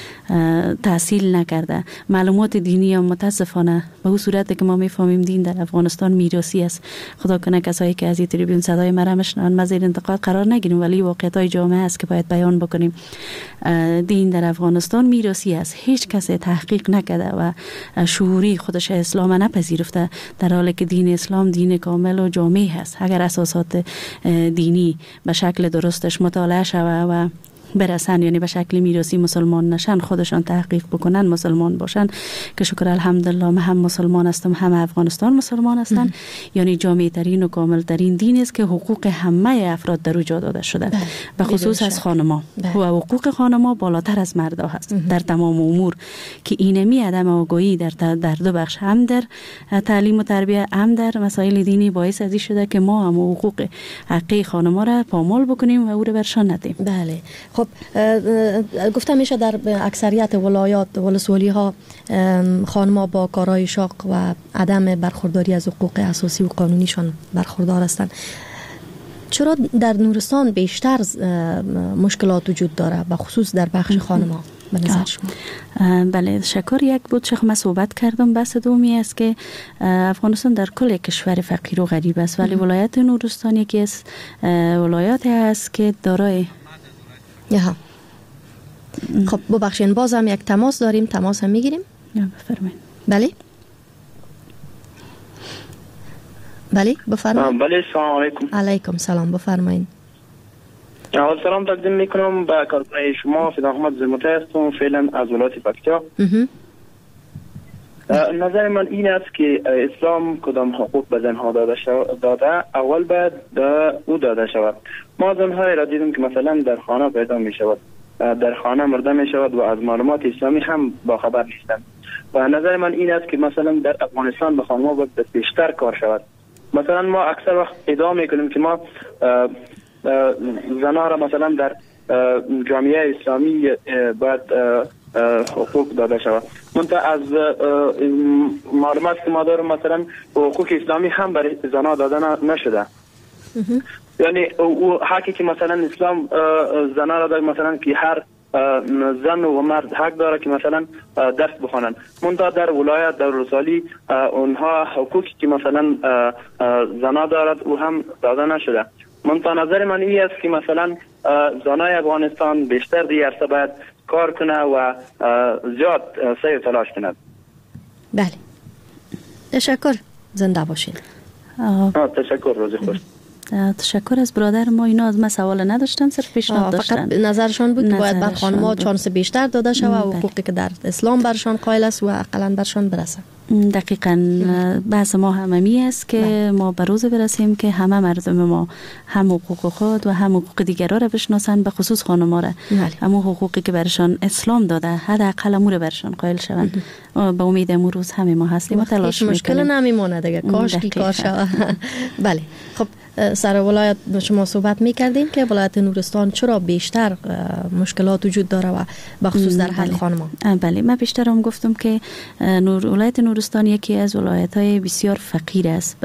تحصیل نکرده، معلومات دینی هم متاسفانه به اون صورتی که ما میفهمیم دین در افغانستان میراثی است. خدا کنه کسایی که از این تریبیون صدای مرا میشنون ما زیر انتقاد قرار نگیریم، ولی واقعیت‌های جامعه است که باید بیان بکنیم. دین در افغانستان میراثی است. هیچ کسی تحقیق نکرده و شعوری خودش اسلام نپذیرفته، در حالی که دین اسلام دین کامل و جامع است. اگر اساسات دینی به شکل درستش مطالعه شود و برسن، یعنی به شکل میراثی مسلمان نشن، خودشان تحقیق بکنن، مسلمان باشن که شکر الحمدلله من هم مسلمان هستم، هم افغانستان مسلمان هستن. یعنی جامع ترین و کامل ترین دین است که حقوق همه افراد در او جا داده شده، به خصوص از خانما و حقوق خانما بالاتر از مردا هست در تمام امور که اینمی عدم آگاهی در در دو بخش، هم در تعلیم و تربیت هم در مسائل دینی، باعث ازی شده که ما هم حقوق حقیقی خانما را پامال بکنیم و او را برشان ندیم. بله. خب گفتم میشه در اکثریت ولایات ولسوالی ها خانما با کارهای شاق و عدم برخورداری از حقوق اساسی و قانونیشان برخوردار هستند. چرا در نورستان بیشتر مشکلات وجود داره به خصوص در بخش خانما به نظر شما؟ بله شکر. یک بود چه من صحبت کردم، بحث دومی است که افغانستان در کل کشور فقیر و غریب است، ولی ولایت نورستان یکی از ولایاتی است که دارای یها. خب ببخشید باز هم یک تماس داریم، تماس هم میگیریم. بفرمایید. بله بله بفرمایید. بله سلام علیکم. علیکم سلام، بفرمایید. اول سلام تقدیم میکنم به کارکنای شما. فدا احمد زموته هستم، فعلا از ولایت پکتیا. نظر من این است که اسلام کدام حقوق به زنها داده داده اول باید او داده شود. ما زنهای را دیدیم که مثلا در خانه پیدا می شود، در خانه مرده می شود و از معلومات اسلامی هم با خبر نیستند. و نظر من این است که مثلا در افغانستان به خانما باید بیشتر کار شود. مثلا ما اکثر وقت ادعا میکنیم که ما زنها را مثلا در جامعه اسلامی باید حقوق داده شود. منتها از معلومات که ما دارم مثلا حقوق اسلامی هم برای زنها داده نشده. یعنی او حقی که مثلا اسلام زنها را داره مثلا که هر زن و مرد حق داره که مثلا درس بخوانند، منتها در ولایت در رسالی اونها حقوقی که مثلا زنها دارد او هم داده نشده. منتها نظر من این است که مثلا زنای افغانستان بیشتر دی عرصه باید کار کنه و زیاد سعی و تلاش کنه. بله تشکر، زنده باشید. تشکر، روز خوش. تشکر از برادر ما. اینا از ما سوال نداشتن، صرف پیشنهاد داشتن. فقط نظرشان بود که باید بر خانم‌ها چانس بیشتر داده شود و حقوقی که در اسلام برشان قائل است و اقلاً برشان برسه. دقیقاً بحث ما هممی است که بله. ما به روز برسیم که همه مردم ما هم حقوق خود و هم حقوق دیگران را بشناسند، به خصوص خانم‌ها را. اما حقوقی که برشان اسلام داده حداقل امور برشان قائل شوند. به امید امروز روز همه ما هستیم و تلاش می‌کنیم. مشکل نمیمونه دیگه، کاش که کار شود. بله. خب سر ولایت شما صحبت می‌کردیم که ولایت نورستان چرا بیشتر مشکلات وجود داره و بخصوص در حل خانم‌ها. بله من بیشتر هم گفتم که نور ولایت نورستان یکی از ولایت‌های بسیار فقیر است.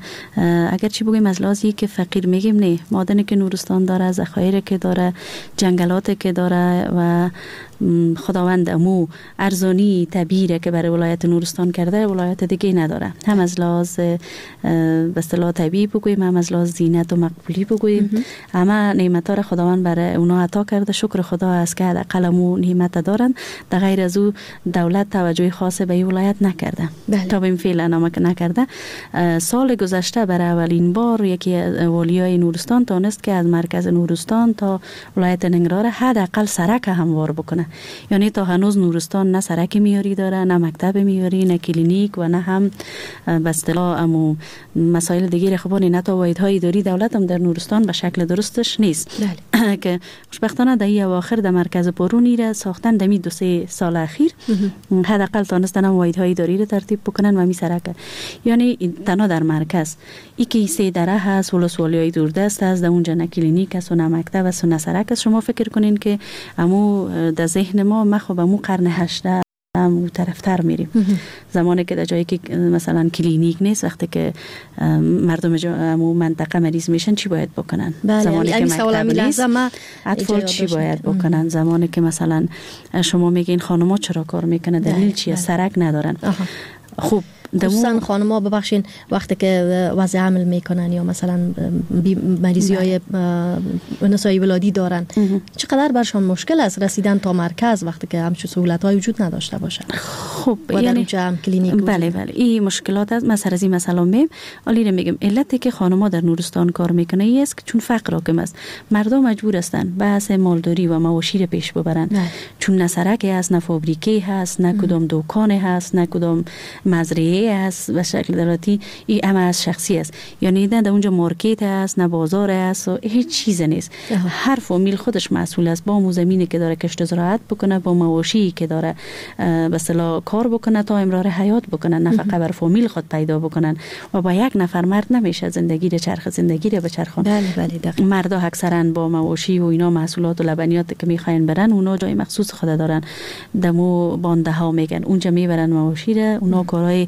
اگر چی بگیم از لحاظی که فقیر میگیم نه، معدنی که نورستان داره، ذخایر که داره، جنگلاتی که داره و خداوند امو ارزانی طبیعی که برای ولایت نورستان کرده ولایت دیگه نداره. هم از لحاظ به اصطلاح طبیعی بگوییم، هم از لحاظ زینت و مقبولی بگوییم، همه نعمت‌ها را خداوند برای اونا عطا کرده. شکر خدا است که حداقل امو نعمت دارن. در غیر از او دولت توجه خاص به این ولایت نکرده. بله. تا به این فعلا نمک نکرده. سال گذشته برای اولین بار یکی از والیای نورستان تونست که از مرکز نورستان تا ولایت ننگرهار حداقل سرک هموار بکنه. یعنی تا هنوز نورستان نه سرک میاری داره، نه مکتب میاری، نه کلینیک و نه هم به اصطلاح امو مسائل دیگه خبانی، نه تا واحدهای اداری دولت هم در نورستان به شکل درستش نیست. بله. که خوشبختانه در این اواخر در مرکز پرونی را ساختن دمی دو سه سال اخیر حداقل تونستن هم واحدهای اداری را ترتیب بکنن و می سرک. یعنی تنها در مرکز ای که سه دره هست، ولسوالیای دوردست هست، در اونجا نه کلینیک است و نه مکتب است و نه سرک است. شما فکر کنین که امو در ذهن ما ما خب امو قرن هجده امو طرفتر میریم. زمانی که در جایی که مثلا کلینیک نیست، وقتی که مردم امو منطقه مریض میشن چی باید بکنن؟ زمانی که مکتب نیست اطفال چی باید بکنن؟ زمانی که مثلا شما میگین خانم‌ها چرا کار میکنه، دلیل چیه؟ سرک ندارن. خب خصوصا خانم‌ها ببخشین وقتی که وضع حمل میکنن یا مثلا مریضی های نسایی ولادی دارن چقدر برشان مشکل است رسیدن تا مرکز وقتی که همچون سهولت های وجود نداشته باشن. خب یعنی هم کلینیک بله بله این مشکلات است. مثلا از این مثلا میم علی میگم علتی که خانم‌ها در نورستان کار میکنه ای است که چون فقر حاکم است مردم مجبور هستند بحث مالداری و مواشی رو پیش ببرن نه. چون نه سرکی هست نه فابریکه هست نه کدام دکان هست نه کدام مزرعه هست و شکل دراتی این همه از شخصی است یعنی نه در اونجا مارکت هست نه بازار هست و هیچ چیز نیست. هر فامیل خودش مسئول است با زمینی که داره کشت و زراعت بکنه با مواشی که داره به اصطلاح کار بکنه تا امرار حیات بکنن نفقه بر فامیل خود پیدا بکنن و با یک نفر مرد نمیشه زندگی رو چرخ زندگی رو بچرخون. بله بله دقیقاً. مردا اکثرا با مواشی و اینا محصولات و لبنیات که میخواین برن اونا جای مخصوص خود دارن دمو بانده ها میگن اونجا میبرن مواشی رو اونا کارهای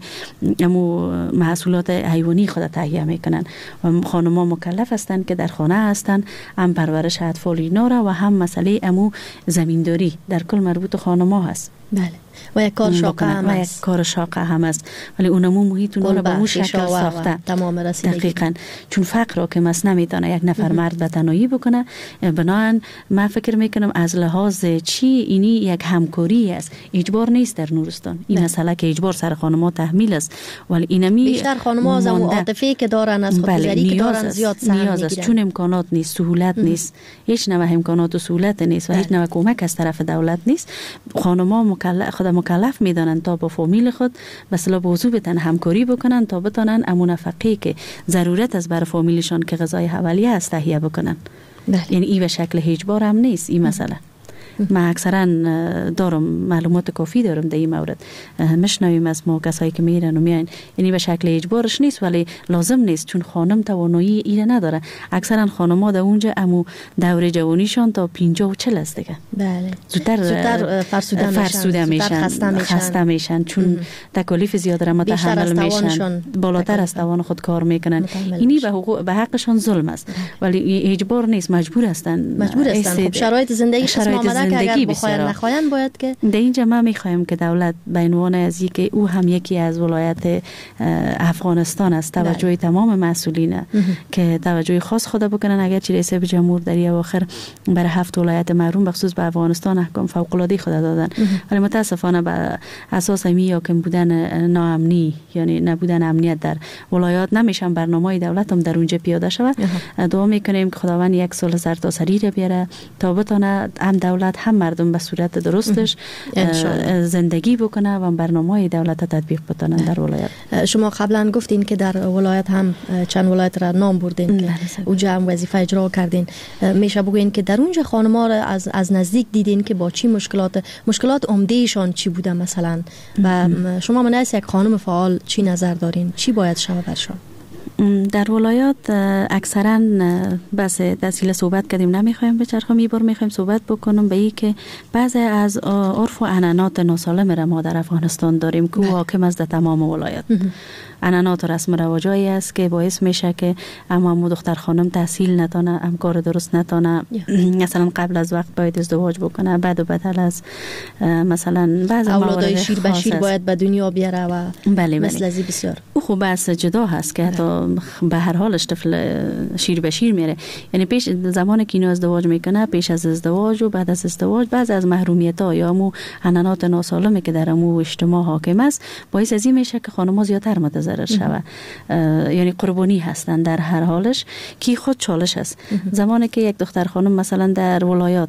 امو محصولات حیوانی خود تهیه میکنن و خانم‌ها مکلف هستن که در خانه هستن هم پرورش اطفال اینا را و هم مسئله امو زمینداری در کل مربوط خانم‌ها هست. بله و یک کار شاقه هم و یک کار شاقه هم است ولی اونمو محیط اونا رو به اون شکل ساخته تمام رسیدگی دقیقاً چون فقر را که مس نمیتونه یک نفر مرد به تنهایی بکنه بنابراین من فکر میکنم از لحاظ چی اینی یک همکاری است اجبار نیست در نورستان این مسئله که اجبار سر خانم‌ها تحمیل است ولی اینمی بیشتر خانم‌ها از عاطفی که دارن از خودگذری که دارن زیاد سهم میگیرن چون امکانات نیست سهولت نیست هیچ نوع امکانات و سهولت نیست و هیچ نوع کمک از طرف دولت نیست خانم‌ها مکلف خود مکلف میدانن تا با فامیل خود مثلا موضوع بتن همکاری بکنن تا بتونن امون نفقه که ضرورت از بر فامیلشان که غذای اولیه است تهیه بکنن. یعنی این به شکل اجبار هم نیست این مسئله. من اکثرا دارم معلومات کافی دارم در این مورد مشنویم از ما کسایی که میرن و میاین یعنی به شکل اجبارش نیست ولی لازم نیست چون خانم توانایی ایره نداره اکثرا خانم‌ها در اونجا امو دوره جوانیشان تا پنجاه و چهل است دیگه بله زودتر زودتر فرسوده, فرسوده میشن, میشن. خسته میشن خسته میشن چون تکالیف زیاد را متحمل میشن بالاتر از توان خود کار میکنن اینی به حقوق به حقشان ظلم است ولی اجبار نیست مجبور هستن مجبور هستن خب شرایط زندگی شرایط زندگی بخواین نخواین باید که در اینجا ما میخوایم که دولت به عنوان از اینکه او هم یکی از ولایت افغانستان است توجه تمام مسئولین که توجه خاص خود بکنن اگرچه رئیس جمهور در اواخر برای هفت ولایت محروم به خصوص به افغانستان احکام فوق العاده خود دادن ولی متاسفانه به اساس می یا کم بودن ناامنی یعنی نبودن امنیت در ولایات نمیشن برنامه‌ی دولت هم در اونجا پیاده شود. دعا میکنیم که خداوند یک سال سرتاسری را بیاره تا بتونه هم دولت هم مردم به صورت درستش زندگی بکنه و برنامه‌های دولت تطبیق بکنن در ولایت. شما قبلا گفتین که در ولایت هم چند ولایت را نام بردین که اونجا هم وظیفه اجرا کردین میشه بگوین که در اونجا خانم‌ها را از از نزدیک دیدین که با چی مشکلات مشکلات عمده‌شان چی بوده مثلا و شما من از یک خانم فعال چی نظر دارین چی باید شما برشان؟ در ولایات اکثرا بس دسیل صحبت کردیم نمیخوایم به چرخم یه بار میخوایم صحبت بکنم به این که بعضی از عرف و عنعنات ناسالم را ما در افغانستان داریم که حاکم است در تمام ولایات. عنعنات و رسم و رواجایی است که باعث میشه که اما مو دختر خانم تحصیل نتونه هم کار درست نتونه مثلا قبل از وقت باید ازدواج بکنه بعد و بدل از مثلا بعضی اولادای شیر به شیر باید به دنیا بیاره و بله مثل ازی بسیار او خوب بس جدا هست که حتی به هر حالش طفل شیر به شیر میره یعنی پیش زمانی که اینو ازدواج میکنه پیش از ازدواج و بعد از ازدواج بعضی از محرومیت ها یا مو عنعنات ناسالمی که در مو اجتماع حاکم است باعث از این میشه که خانم‌ها زیادتر متضرر شوه یعنی قربانی هستن در هر حالش کی خود چالش است زمانی که یک دختر خانم مثلا در ولایات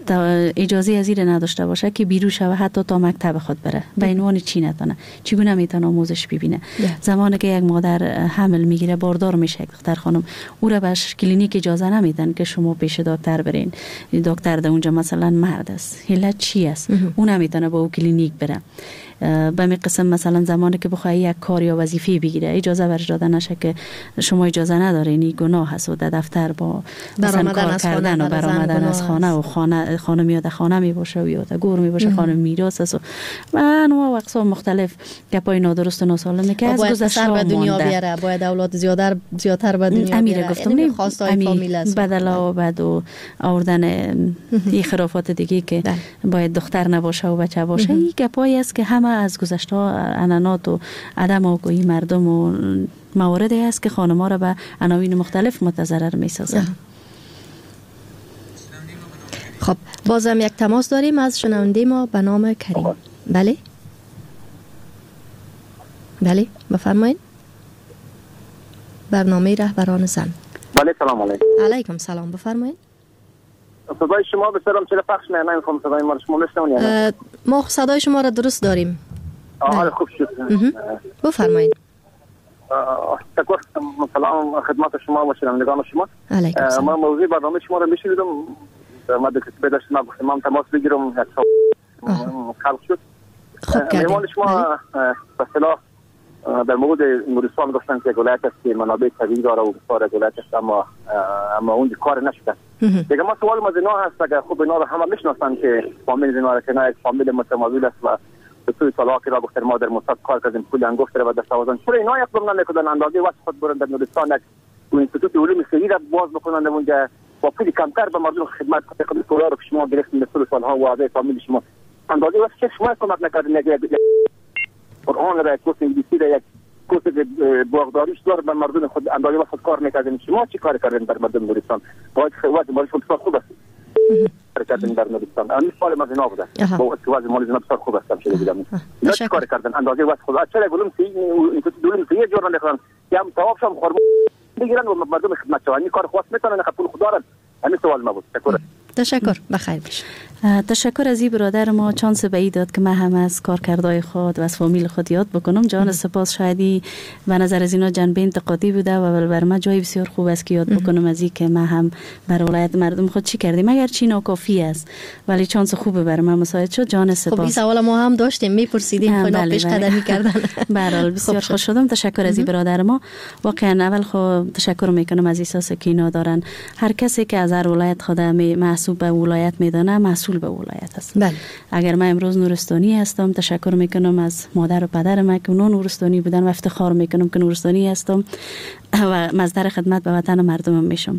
اجازه از این نداشته باشه که بیرون شوه حتی تا مکتب خود بره به عنوان چی نتونه چگونه میتونه آموزش ببینه زمانی که یک مادر حمل میگیره باردار میشه یک دختر خانم او را به کلینیک اجازه نمیدن که شما پیش دکتر برین دکتر در اونجا مثلا مرد است علت چی است اون نمیتونه با او کلینیک بره به می قسم مثلا زمانی که بخوای یک کار یا وظیفه بگیره اجازه برش داده نشه که شما اجازه ندارین این گناه هست و در دفتر با مثلا کار کردن و برآمدن از خانه و خانه خانم یا در خانه می باشه و یا در گور می باشه خانم میراث است و انواع و اقسام مختلف گپای نادرست و ناسالم که از گذشته به دنیا بیاره باید اولاد زیادتر زیادتر به دنیا بیاره گفتم خواستای فامیل است بدلا و بعد و آوردن این خرافات دیگه که باید دختر نباشه و بچه باشه این گپایی است که همه از گذشته عنعنات و عدم آگاهی مردم و مواردی است که خانم‌ها را به عناوین مختلف متضرر می‌سازند. خب بازم یک تماس داریم از شنونده ما به نام کریم. بله بله بفرمایید. برنامه رهبران زن. بله سلام علیکم. علیکم سلام بفرمایید. صدای شما بسیارم چرا پخش نه نمی‌خوام صدای ما رو شما بشنوید. ما صدای شما را درست داریم. آره خوب شد. بفرمایید. تشکر سلام خدمت شما و شنوندگان شما. علیکم سلام. ما موضوع برنامه شما رو میشنیدم. ما دکتر داشتم ما گفتم من تماس بگیرم یک خلق شد. خب کردیم. شما به اصطلاح در مورد نورستان گفتن که ولایت است که منابع طبیعی داره و بسیار ولایت است اما اما اون کار نشده. دیگه ما سوال ما زنا هست اگر خوب اینا رو همه میشناسن که فامیل زنا را که نه یک فامیل متمایل است و به توی طلاق را گفتن ما در مصد کار کردیم پول انگفت را به دست آوردن چرا اینا اقدام نمیکنن اندازه وقت خود برن در نورستان یک اینستیتوت علوم خیریه را باز بکنن اونجا با پول کمتر به مردم خدمت کنند کلا رو شما گرفتین به طول سالها و اعضای فامیل شما اندازه وقت چه شما کمک نکردین یک قرآن را یک کورس انگلیسی را یک کورس باغداریش دار به مردم خود اندازه وقت کار میکردین شما چی کار کردین در مردم نورستان باید خدمت مالی شما خوب است کار کردن در نورستان این سوال ما زنا بوده با وضع مالی زنا بسیار خوب است چه دیدم نه چی کار کردن اندازه وقت خدا چرا گلم سی این دولم سی جور نکنن که هم ثواب شم خورم بگیرن و مردم خدمت شوند این کار خاص میتونن قبول خدا را همین سوال ما بود تشکر تشکر بخیر باش. تشکر از این برادر ما چانس به ای داد که من هم از کارکردهای خود و از فامیل خود یاد بکنم. جان سپاس. شایدی به نظر از اینا جنبه انتقادی بوده و بر من جای بسیار خوب است که یاد بکنم از این که من هم بر ولایت مردم خود چی کردیم اگر چی ناکافی است ولی چانس خوبه بر من مساعد شد. جان سپاس. خب این سوال ما هم داشتیم میپرسیدیم خیلی پیش قدمی کردن. به هر حال بسیار خوش شدم. تشکر از این برادر ما. واقعا اول خود تشکر میکنم از احساس که اینا دارن. هر کسی که از هر ولایت خود محسوب به ولایت میدانه مسئول به ولایت است. بله. اگر من امروز نورستانی هستم تشکر میکنم از مادر و پدر من که اونا نورستانی بودن و افتخار میکنم که نورستانی هستم و مصدر خدمت به وطن و مردمم میشم.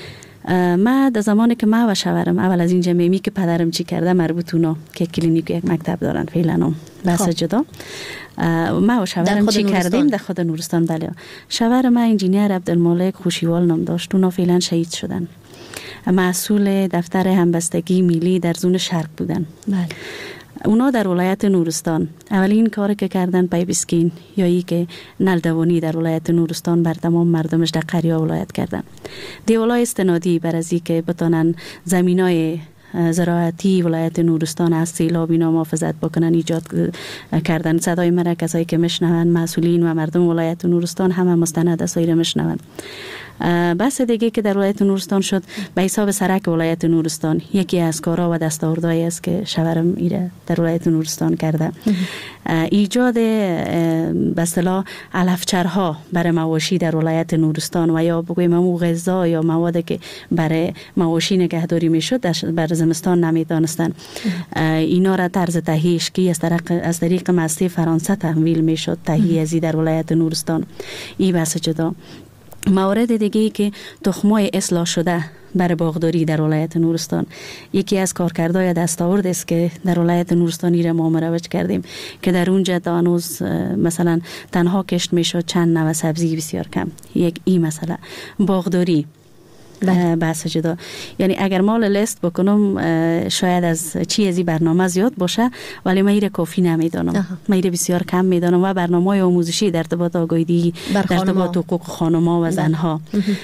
من در زمانی که ما و شوهرم اول از این جمعیمی که پدرم چی کرده مربوط اونا که کلینیک یک مکتب دارن فعلا بس جدا ما و شوهرم چی کردیم در خود نورستان. بله شوهر ما انجینیر عبدالمالک خوشیوال نام داشت اونا فعلا شهید شدن. مسئول دفتر همبستگی ملی در زون شرق بودن. بله. اونا در ولایت نورستان اولین کاری که کردن پایپسکین یا ای که نلدوانی در ولایت نورستان بر تمام مردمش در قریه ولایت کردن. دیولای استنادی بر از که بتانن زمینای زراعتی ولایت نورستان از سیلاب اینا محافظت بکنن ایجاد کردن. صدای مرا کسایی که میشنون مسئولین و مردم ولایت نورستان همه مستند است و میشنون. بس دیگه که در ولایت نورستان شد به حساب سرک ولایت نورستان یکی از کارا و دستاوردهایی است که شوهرم ایره در ولایت نورستان کرده. ایجاد به اصطلاح علفچرها برای مواشی در ولایت نورستان و یا بگویم همون غذا یا موادی که برای مواشی نگهداری میشد بر زمستان نمیدانستن اینا را طرز تهیهش کی از طریق از طریق مستی فرانسه تحویل میشد تهیه ازی در ولایت نورستان. این بحث جدا. موارد دیگه ای که تخمای اصلاح شده برای باغداری در ولایت نورستان یکی از کارکردهای دستاورد است که در ولایت نورستانی را ما مروج کردیم که در اونجا تا هنوز مثلا تنها کشت میشد چند نوع سبزی بسیار کم. یک این مثلا باغداری بحث جدا. یعنی اگر مال لیست بکنم شاید از چی از این برنامه زیاد باشه ولی من ایره کافی نمیدانم. من ایره بسیار کم میدانم و برنامه آموزشی در ارتباط آگاهی در ارتباط حقوق خانم‌ها و زنها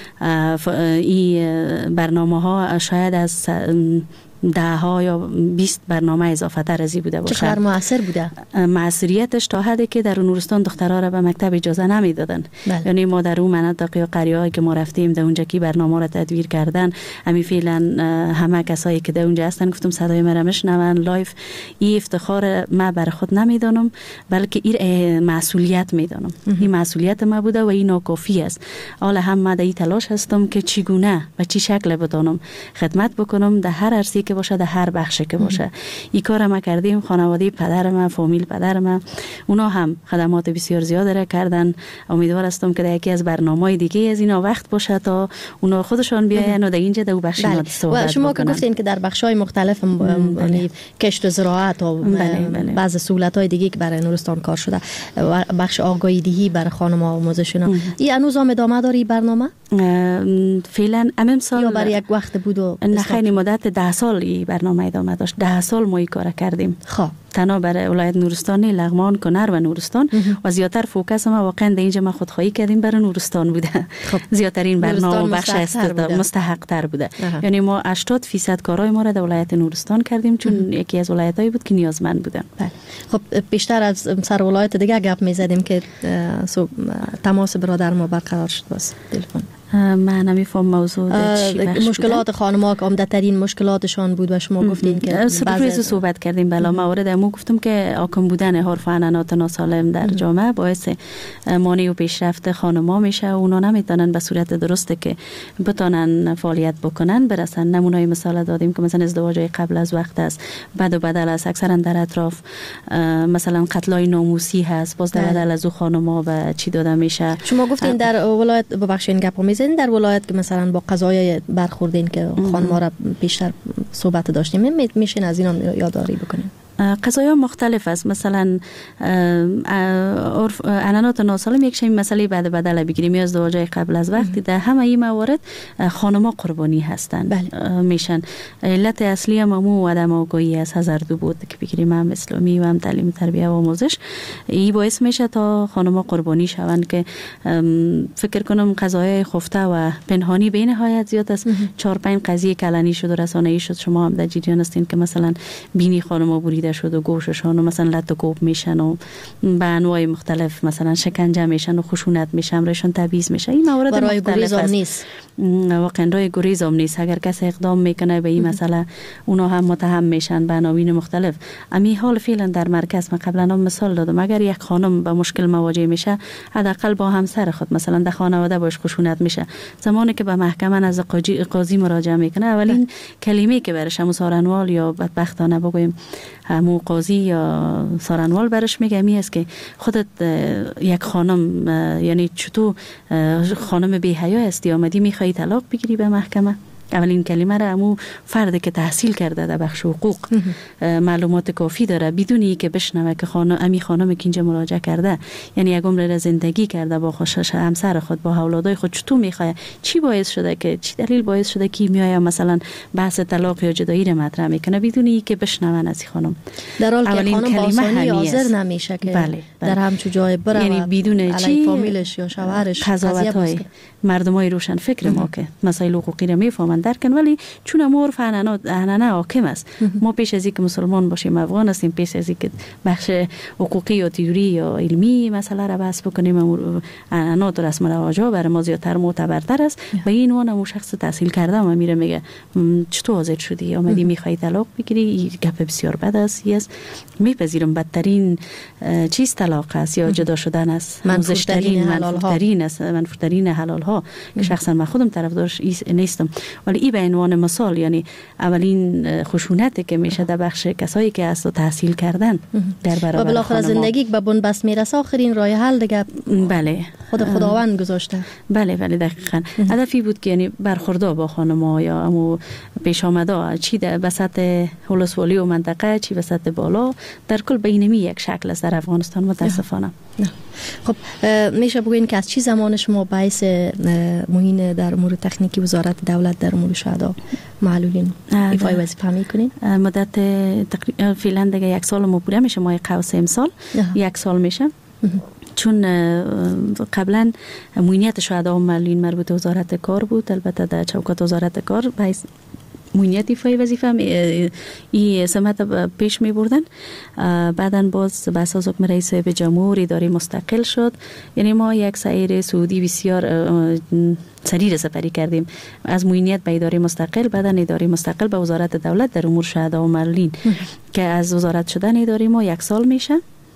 این برنامه ها شاید از ده ها یا بیست برنامه اضافه تر ازی بوده باشه. چقدر مؤثر بوده؟ مؤثریتش تا حدی که در نورستان دخترها را به مکتب اجازه نمیدادن. یعنی ما در اون مناطق یا قریه‌ای که ما رفتیم در اونجا کی برنامه را تدویر کردن همین فعلا همه کسایی که در اونجا هستن گفتم صدای مرا میشنون لایف. این افتخار ما بر خود نمیدانم بلکه این مسئولیت میدانم. این مسئولیت ما بوده و این ناکافی است. حالا هم ما در این تلاش هستم که چگونه و چی شکل بدانم خدمت بکنم در هر عرصه‌ای که باشه، در هر بخش که باشه. این کار ما کردیم. خانواده پدر ما، فامیل پدر ما، اونا هم خدمات بسیار زیاد را کردن. امیدوار هستم که در یکی از برنامه‌های دیگه از اینا وقت باشه تا اونا خودشان بیاین و در اینجا در بخش ما صحبت. و شما که گفتین که در بخش‌های مختلف یعنی کشت و زراعت و بعضی سهولت‌های دیگه که برای نورستان کار شده، بخش آگاهی دهی برای خانم‌ها و آموزش‌ها، این هنوز هم ادامه داری برنامه؟ فعلا امام سال یا برای یک وقت بود و نه، خیلی مدت ده سال این برنامه ادامه داشت. ده سال ما این کار کردیم. خب تنها برای ولایت نورستان، لغمان، کنر و نورستان و زیاتر فوکس ما واقعا در اینجا ما خودخواهی کردیم برای نورستان بوده. خب. زیاترین برنامه بخش است مستحق تر بوده. اه. یعنی ما هشتاد درصد کارهای ما را در ولایت نورستان کردیم چون اه. یکی از ولایتایی بود که نیازمند بودن. بله. خب بیشتر از سر ولایت دیگه گپ می‌زدیم که تماس برادر ما برقرار شد واسه تلفن. من نمیفهم موضوع چی بخش مشکلات خانم‌ها که عمده ترین مشکلاتشان بود و شما گفتین که سپریز صحبت کردیم. بلا موارد امو گفتم که آکم بودن حرف عنعنات ناسالم در جامعه باعث مانع و پیشرفت خانم‌ها میشه و اونا نمیتونن به صورت درسته که بتونن فعالیت بکنن برسن. نمونه‌ای مثال دادیم که مثلا ازدواج قبل از وقت است، بد و بدل است، اکثرا در اطراف مثلا قتلای ناموسی هست، باز در بدل از او خانم‌ها به چی داده میشه. شما گفتین در ولایت ببخشید گپو میزنین در ولایت که مثلا با قضای برخوردین که خانم‌ها را بیشتر صحبت داشتیم، میشین از اینا یادداری بکنین؟ قضایا مختلف است. مثلا عرف عنعنات ناسالم یک شی مسئله بعد بدل بگیریم یا ازدواج قبل از وقتی، در همه این موارد خانم‌ها قربانی هستند. بله. میشن. علت اصلی هم مو عدم آگاهی از هزار دو بود که بگیریم هم اسلامی و هم تعلیم تربیت و آموزش. این باعث میشه تا خانم‌ها قربانی شوند که فکر کنم قضایای خفته و پنهانی به نهایت زیاد است. چهار پنج قضیه کلانی شد و رسانه‌ای شد. شما هم در جریان هستین که مثلا بینی خانم‌ها بریده شد و گوششان و مثلا لط و کوب میشن و به انواع مختلف مثلا شکنجه میشن و خشونت میشن، امرشون تبعیض میشه. این موارد مختلف است. نیست. واقعا رای گریز هم نیست. اگر کسی اقدام میکنه به این مسئله اونا هم متهم میشن به عناوین مختلف. امی حال فعلا در مرکز من قبلا هم مثال دادم، اگر یک خانم به مشکل مواجه میشه حداقل با همسر خود مثلا در خانواده باش خشونت میشه، زمانی که به محکمه از قاضی مراجعه میکنه اولین کلمه که برش هم سارنوال یا بدبختانه بگویم همون قاضی یا سارنوال برش میگه می است که خودت یک خانم یعنی چطور خانم بی حیا هستی آمدی میخوایی طلاق بگیری به محکمه. اولین کلمه را همون فرد که تحصیل کرده در بخش حقوق معلومات کافی داره بدونی که بشنوه که خانم امی خانم که اینجا مراجعه کرده یعنی یک عمر را زندگی کرده با خوشش همسر خود با اولادای خود، چطور میخواد، چی باعث شده که چی دلیل باعث شده که میای مثلا بحث طلاق یا جدایی را مطرح میکنه بدونی که بشنون از خانم. در حال که خانم با آسانی حاضر نمیشه که بله بله. در همچو جای بره یعنی بدون چی فامیلش یا شوهرش قضاوت‌های مردمای روشن فکر ما که مسائل حقوقی را میفهمن درکن، ولی چون ما عرف عنعنه حاکم است. ما پیش از اینکه مسلمان باشیم افغان هستیم، پیش از اینکه بخش حقوقی یا تئوری یا علمی مسئله را بحث بکنیم عنعنات و رسم و رواج‌ها برای ما زیادتر معتبرتر است. و این اون هم شخص تحصیل کرده و میره میگه چطور حاضر شدی آمدی میخوای طلاق بگیری، گپ بسیار بد است. است میپذیرم بدترین چیز طلاق است یا جدا شدن است، منفورترین منفورترین است، منفورترین حلال ها که شخصا من خودم طرفدارش نیستم، ولی این به عنوان مثال یعنی اولین خشونتی که میشه در بخش کسایی که اصلا تحصیل کردن در برابر و بالاخره زندگی به بنبست میرسه آخرین راه حل دیگه بله خود خداوند گذاشته. بله بله دقیقاً هدفی بود که یعنی برخوردار با خانم‌ها یا امو پیش آمده چی در وسط ولسوالی و منطقه چی وسط بالا در کل بینمی یک شکل است در افغانستان متاسفانه. خب میشه بگوین که از چی زمان شما باعث معین در امور تکنیکی وزارت دولت در امور شهدا معلولین ایفای وظیفه میکنین؟ مدت تقریبا فعلا دیگه یک سال ما بوده میشه، ماه قوس امسال یک سال میشه. چون قبلا معینیت شهدا و معلولین مربوط به وزارت کار بود، البته در چوکات وزارت کار باعث معینیت ایفای وظیفه این سمت پیش می بردن. بعداً باز به اساس حکم رئیس به جمهور اداره مستقل شد. یعنی ما یک سیر سعودی بسیار سریع سپری کردیم از معینیت به اداره مستقل، بعداً اداره مستقل به وزارت دولت در امور شهدا و معلولین که از وزارت شدن اداره ما یک سال میشه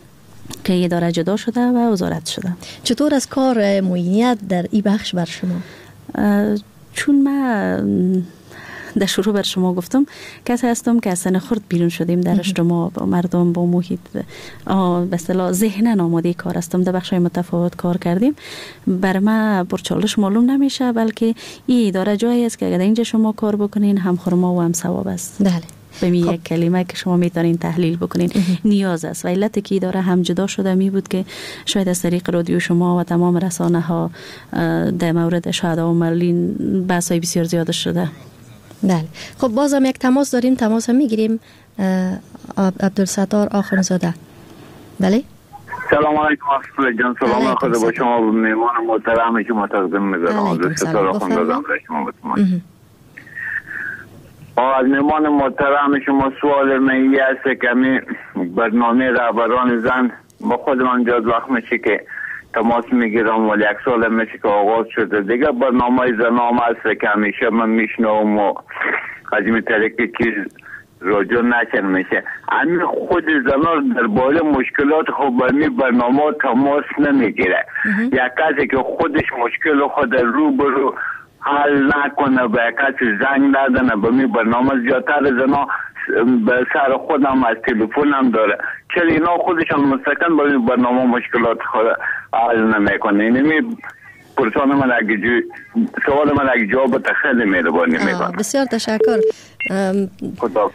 که اداره جدا شده و وزارت شده. چطور از کار معینیت در این بخش بر شما؟ چون ما در شروع بر شما گفتم کسی هستم که از سن خرد بیرون شدیم در اجتماع با مردم با محیط به اصطلاح ذهنا آماده کار هستم، در بخش‌های متفاوت کار کردیم. بر من پرچالش معلوم نمیشه، بلکه این اداره جایی است که اگر اینجا شما کار بکنین هم خرما و هم ثواب است. بله. به می یک کلمه که شما میتونین تحلیل بکنین نیاز است. و علت که اداره هم جدا شده می بود که شاید از طریق رادیو شما و تمام رسانه ها در مورد شهدا و معلولین بحث های بسیار زیاد شده. بله. خب بازم یک تماس داریم، تماس هم میگیریم. عبدالستار آخونزاده. بله. سلام علیکم اصفر جان، سلام خدا با شما و میمان محترم شما تقدیم می‌کنم. عبدالستار آخونزاده را شما بتمنید. از میمان محترم شما سوال من یه است که می برنامه رهبران زن با خود من جاد وقت میشه که تماس میگیرم، ولی یک سال میشه که آغاز شده دیگه برنامه زنام هست که همیشه من میشنوم و از این طریقی که راجع نشن میشه. همین خود زنان در باره مشکلات خود برمی برنامه تماس نمیگیره. یک کسی که خودش مشکل خود رو برو حل نکنه به کسی زنگ ندنه به می برنامه زیادتر زنا به سر خودم از تلفن هم داره، چرا اینا خودشان مستقیم به می برنامه مشکلات خود حل نمیکنه. اینمی پرسان من اگه جو سوال من اگه جواب خیلی مهربانی میکنم. بسیار تشکر. خدا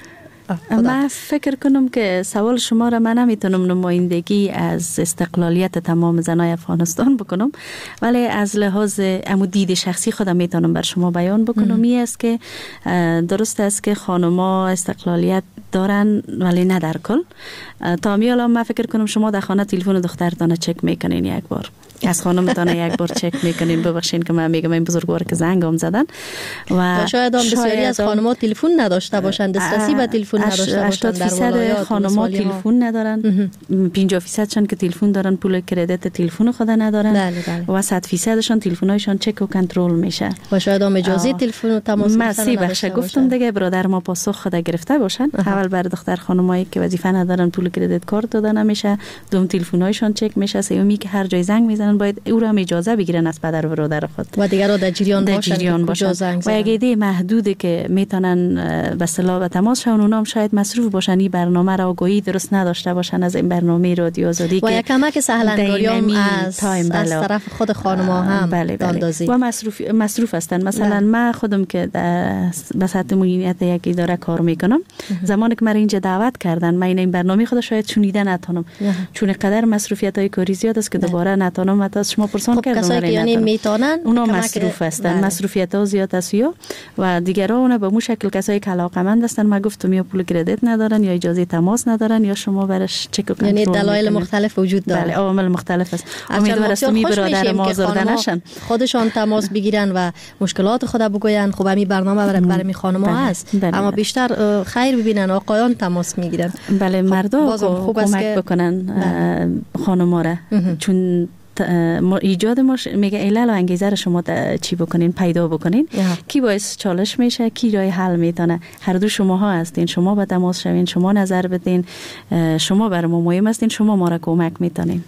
من فکر کنم که سوال شما را من نمیتونم نمایندگی از استقلالیت تمام زنای افغانستان بکنم، ولی از لحاظ امو دید شخصی خودم میتونم بر شما بیان بکنم. این است که درست است که خانما استقلالیت دارن ولی نه در کل. تا میالا من فکر کنم شما در خانه تلفن دخترتان چک میکنین یک بار، از خانمتان یک بار چک میکنین. ببخشین که من میگم این بزرگوار که زنگام زدن و شاید هم بسیاری از خانم‌ها تلفن نداشته باشند، دسترسی به تلفن نداشته باشند. در ولایات خانم‌ها تلفن ندارن، پنجاه فیصد شان که تلفن دارن پول کردیت تلفن خود ندارن. بله بله. و صد فیصدشان تلفن‌هایشان چک و کنترل میشه و شاید هم اجازه تلفن و تماس مسی بخش گفتم دیگه برادر ما پاسخ خود گرفته باشن. اول بر دختر خانمایی که وظیفه ندارن پول کردیت کارت دادن نمیشه، دوم تلفن‌هایشان چک میشه، سومی که هر جای زنگ میزنن باید او را هم اجازه بگیرن از پدر و برادر خود و دیگر را در جریان باشن, باشن. و یک ایده محدودی که میتونن به اصطلاح به تماس شون، اونام شاید مصروف باشن، این برنامه را آگاهی درست نداشته باشن از این برنامه رادیو آزادی و یک کمک سهلنگاری هم از, از طرف خود خانم‌ها هم بله بله. و مصروف مصروف هستن. مثلا بله. من خودم که به سطح مدیریت یک اداره کار میکنم، زمانی که من اینجا دعوت کردن من این برنامه خود شاید چونیده نتونم، چون قدر مصروفیت‌های کاری زیاد است که دوباره نتونم. از شما پرسان خب کردم کسایی که یعنی میتونن اونا مصروف هستن، بله. مصروفیت ها زیاد است و دیگرها اونا به مو شکل کسایی که علاقمند هستن. ما گفتم یا پول کردیت ندارن یا اجازه تماس ندارن یا شما برش چک و کنترل، یعنی دلایل مختلف وجود داره. بله عوامل مختلف است. امیدوارم است می برادر ما آزرده نشن، خودشان تماس بگیرن و مشکلات خود بگوین. خب همین برنامه برای برای خانم‌ها بله. هست بله. اما بیشتر خیر ببینن آقایان تماس میگیرن. بله مردا کمک بکنن خانم‌ها را، چون ایجاد مش... میگه علل و انگیزه رو شما چی بکنین پیدا بکنین yeah. کی باعث چالش میشه کی راه حل میتونه. هر دو شما ها هستین، شما به تماس شوین، شما نظر بدین، شما برای ما مهم هستین، شما ما را کمک میتونین.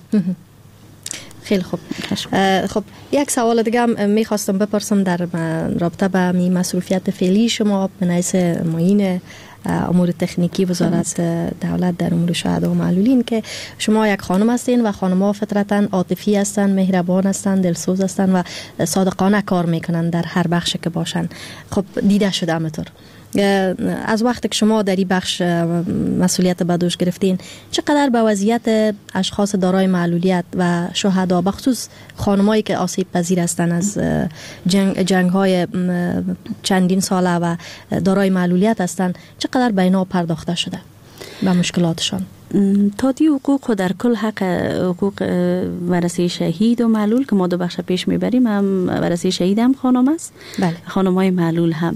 خیلی خوب. خب یک سوال دیگه هم میخواستم بپرسم در رابطه با مصروفیت فعلی شما به نحیث معین امور تکنیکی وزارت دولت در امور شهدا و معلولین، که شما یک خانم هستین و خانم‌ها فطرتاً عاطفی هستن، مهربان هستن، دلسوز هستن و صادقانه کار میکنن در هر بخشی که باشن. خب دیده شده همطور از وقتی که شما در این بخش مسئولیت به دوش گرفتین، چقدر به وضعیت اشخاص دارای معلولیت و شهدا بخصوص خانمایی که آسیب پذیر هستن از جنگ جنگ های چندین ساله و دارای معلولیت هستن، چقدر به اینا پرداخته شده به مشکلاتشان؟ تادی حقوق و در کل حق حقوق ورثه شهید و معلول که ما دو بخش پیش میبریم، هم ورثه شهید هم خانم است، بله. خانم های معلول هم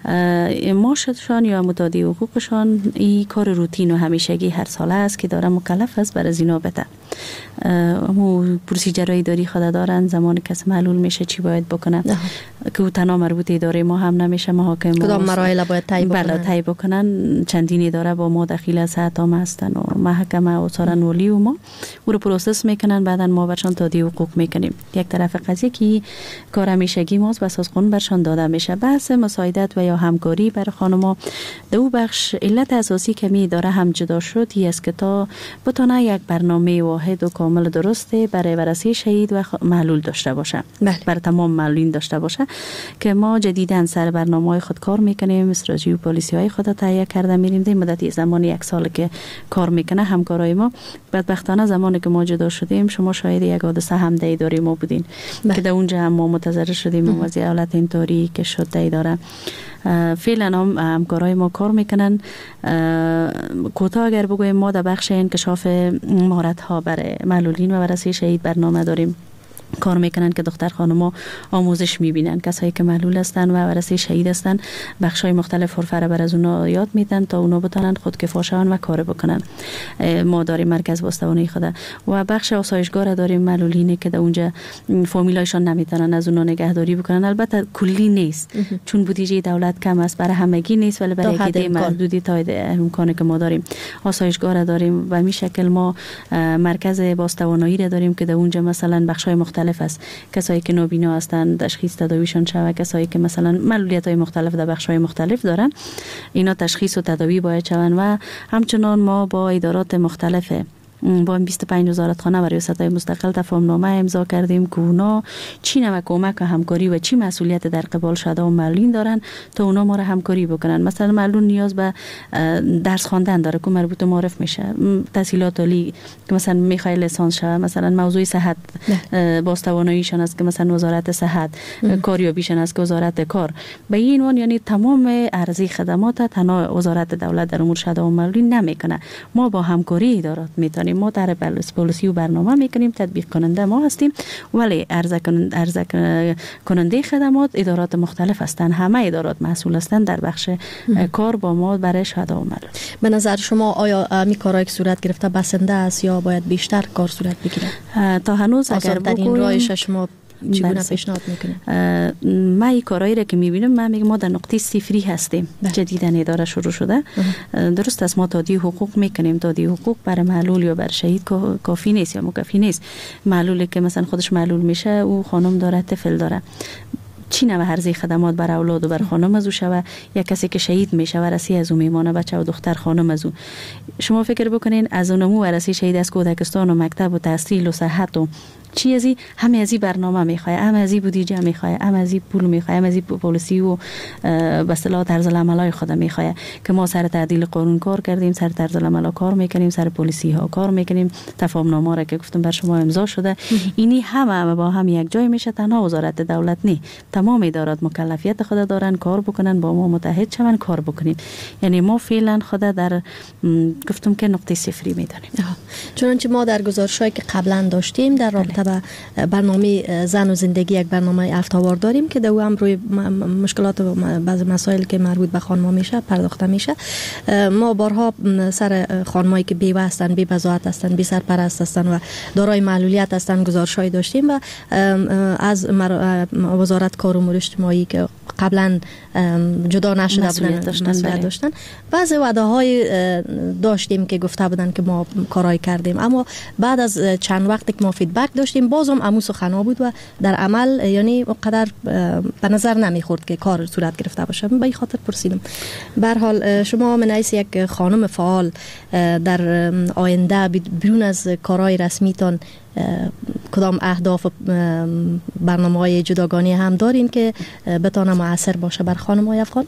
معاششان یا متادی حقوقشان این کار روتین و همیشگی هر ساله است که داره مکلف است برای زینا بده. همون پروسیجرهای اداری خود دارن. زمانی که معلول میشه چی باید بکنه که او تنها مربوط اداره ما هم نمیشه، محاکم کدام مراحل باید طی بکنن؟ بله طی بکنن. چندین اداره با ما دخیل از حتام هستن و محکمه و سارن ولی و ما او رو پروسس میکنن، بعدا ما برشان تادی حقوق میکنیم. یک طرف قضیه که کار همیشگی ماست بس از قانون برشان داده میشه. بحث مساعدت و یا همکاری برای خانما دو بخش علت اساسی که می داره هم جدا شد ای است که تا بتونه یک برنامه واحد و کامل درسته برای ورثه شهید و معلول داشته باشه. بله. برای تمام معلولین داشته باشه که ما جدیداً سر برنامه‌های خود کار میکنیم، استراتژی و پالیسی‌های خود تهیه کرده میریم. در مدت زمان یک سال که کار میکنه همکارای ما. بدبختانه زمانی که ما جدا شدیم شما شاید یک حادثه هم در اداره ما بودین. بله. که در اونجا هم ما متضرر شدیم از حالت اینطوری که شد در اداره. فعلا هم همکارای ما کار میکنن. کوتاه اگر بگویم ما در بخش انکشاف مهارت ها برای معلولین و ورثه شهید برنامه داریم. کار میکنن که دختر خانم‌ها آموزش میبینن، کسایی که معلول هستن و ورثه شهید هستن بخشای مختلف فرفره بر از اونا یاد میدن تا اونا بتونن خودکفا شون و کار بکنن. ما داریم مرکز باستوانه خود و بخش آسایشگاه داریم معلولینی که در اونجا فامیلایشان نمیتونن از اونا نگهداری بکنن. البته کلی نیست چون بودجه دولت کم است، برای همگی نیست ولی برای عده محدودی تا امکانی که ما داریم آسایشگاه داریم و همین شکل ما مرکز باستوانایی را داریم که در اونجا مثلا بخشای مختلف است. کسایی که نابینا هستند تشخیص تداویشون شود، کسایی که مثلا معلولیت‌های مختلف در بخش‌های مختلف دارن اینا تشخیص و تداوی باید شوند و همچنان ما با ادارات مختلف با بیست و پنج وزارتخانه و ریاست‌های مستقل تفاهم‌نامه امضا کردیم که اونا چی نوع کمک و همکاری و چی مسئولیت در قبال شده و معلولین دارن تا اونا ما را همکاری بکنن. مثلا معلول نیاز به درس خواندن داره که مربوط معرف میشه، تحصیلات عالی که مثلا میخوای لیسانس شه، مثلا موضوع صحت باستواناییشون است که مثلا وزارت صحت، کاریابیشون است که وزارت کار. به این عنوان یعنی تمام ارزی خدمات تنها وزارت دولت در امور شده و معلولین نمیکنه. ما با همکاری ادارات میتونیم ما در پالیسی و برنامه میکنیم، تطبیق کننده ما هستیم ولی عرضه عرضه کننده خدمات ادارات مختلف هستند. همه ادارات مسئول هستند در بخش کار با ما برای شهدا و معلول. به نظر شما آیا می کارایی که صورت گرفته بسنده است یا باید بیشتر کار صورت بگیره؟ تا هنوز اگر بگویم رایش شما چگونه پیشنهاد میکنه؟ ما این کارهایی را که میبینم من میگم ما در نقطه صفری هستیم. جدیدن اداره شروع شده. درست است ما تادی حقوق میکنیم، تادی حقوق برای معلول یا بر شهید کافی نیست یا مکفی نیست. معلولی که مثلا خودش معلول میشه او خانم داره، طفل داره، چی نوع هرزی خدمات بر اولاد و بر خانم از او شوه، یا کسی که شهید میشه ورثه از او میمانه، بچه و دختر خانم از او. شما فکر بکنین از اونمو ورثه شهید از کودکستان و مکتب و تحصیل و صحت و چی ازی همه ازی برنامه میخواه، همه ازی بودجه میخواه، همه ازی پول میخواه، همه ازی پالیسی و به اصطلاح طرز العملای خود میخواه که ما سر تعدیل قانون کار کردیم، سر طرز العمل کار میکنیم، سر پالیسی ها کار میکنیم، تفاهمنامه را که گفتم بر شما امضا شده. اینی همه با هم یک جای میشه، تنها وزارت دولت نه، تمام ادارات مکلفیت خود دارن کار بکنن، با ما متحد شون کار بکنیم. یعنی ما فعلا خود در گفتم که نقطه صفری میدانیم. چنانچه ما در گزارشایی که قبلا داشتیم در رابطه با برنامه زن و زندگی یک برنامه افتاوار داریم که دو هم روی مشکلات و بعض مسائل که مربوط به خانم‌ها میشه پرداخته میشه. ما بارها سر خانمایی که بیوه هستن، بی بضاعت هستن، بی سرپرست هستن و دارای معلولیت هستن گزارش‌های داشتیم و از وزارت کار و امور اجتماعی که قبلا جدا نشده بودن داشتن, داشتن. بعضی وعده‌های داشتیم که گفته بودن که ما کارای کردیم، اما بعد از چند وقت که ما فیدبک داشتیم بازم عمو سخنا بود و در عمل یعنی اونقدر به نظر نمیخورد که کار صورت گرفته باشه. به این خاطر پرسیدم. به هر حال شما من حیث یک خانم فعال در آینده بیرون از کارهای رسمیتان کدام اهداف و برنامه‌های جداگانه هم دارین که بتونه مؤثر باشه بر خانم‌های افغان؟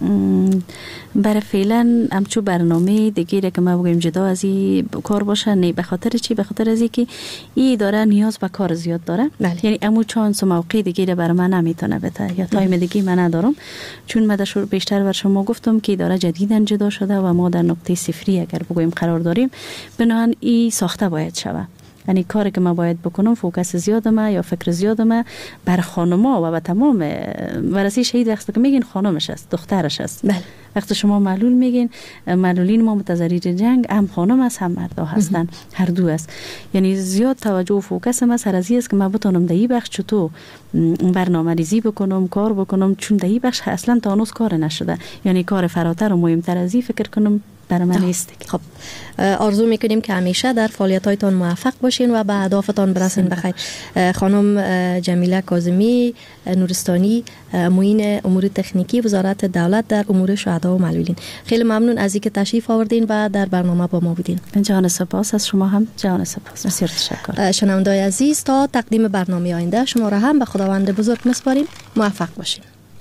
برای فعلا همچون برنامه دیگه که ما بگیم جدا از این کار باشه نه. به خاطر چی؟ به خاطر از اینکه این داره نیاز به کار زیاد داره. بله. یعنی امو چانس و موقع دیگه برای من نمیتونه بده یا تایم دیگه من ندارم، چون من در بیشتر بر شما گفتم که داره جدیداً جدا شده و ما در نقطه صفری اگر بگویم قرار داریم، بنابراین این ساخته باید شود. یعنی کاری که ما باید بکنم فوکس زیادمه یا فکر زیادمه بر خانما و به تمام ورثه شهید وقتی که میگین خانمش است، دخترش است. بله. وقتی شما معلول میگین، معلولین ما متضرر جنگ هم خانم است هم مردا هستن، هر دو است. یعنی زیاد توجه و فوکس ما سر از است که ما بتونم دهی بخش چطور برنامه‌ریزی بکنم، کار بکنم، چون دهی بخش اصلا تا هنوز کار نشده. یعنی کار فراتر و مهمتر از این فکر کنم برای من نیست. خب آرزو میکنیم که همیشه در فعالیت‌هایتان موفق باشین و به اهدافتان برسین. بخیر. خانم جمیله کاظمی نورستانی، معین امور تکنیکی وزارت دولت در امور شهدا و معلولین، خیلی ممنون از اینکه تشریف آوردین و در برنامه با ما بودین. جان سپاس از شما هم. جان سپاس، بسیار تشکر. شنوندگان عزیز، تا تقدیم برنامه آینده شما را هم به خداوند بزرگ میسپاریم. موفق باشین.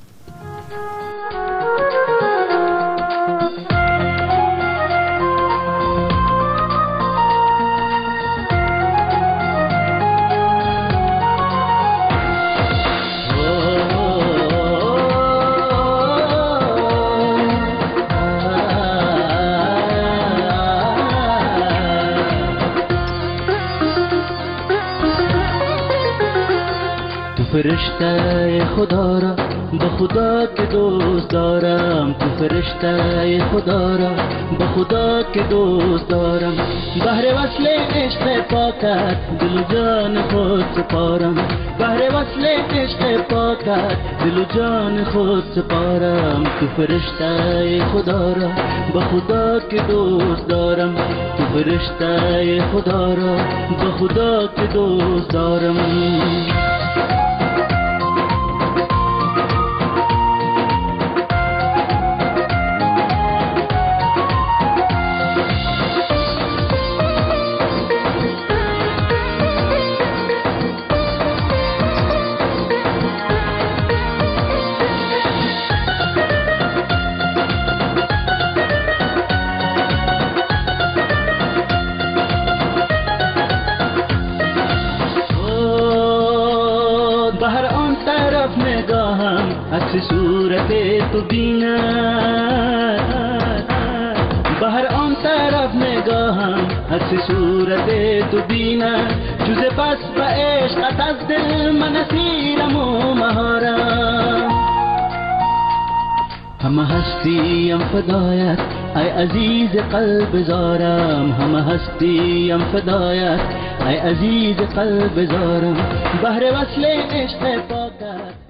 فرشته خدا را به خدا که دوست دارم، تو فرشته خدا را به خدا که دوست دارم، بهر وصل عشق پاکت دل و جان خود سپارم، بهر وصل عشق پاکت دل و جان خود سپارم، تو فرشته خدا را به خدا که دوست دارم، تو فرشته خدا را به خدا که دوست دارم. صورت تو بینم، بهر آن طرف نگاهم عکس صورت تو بینم، جز بس به عشقت از دل من اسیرم و مهارم، همه هستیم فدایت ای عزیز قلب زارم، همه هستیم فدایت ای عزیز قلب زارم، بهر وصل عشق پاکت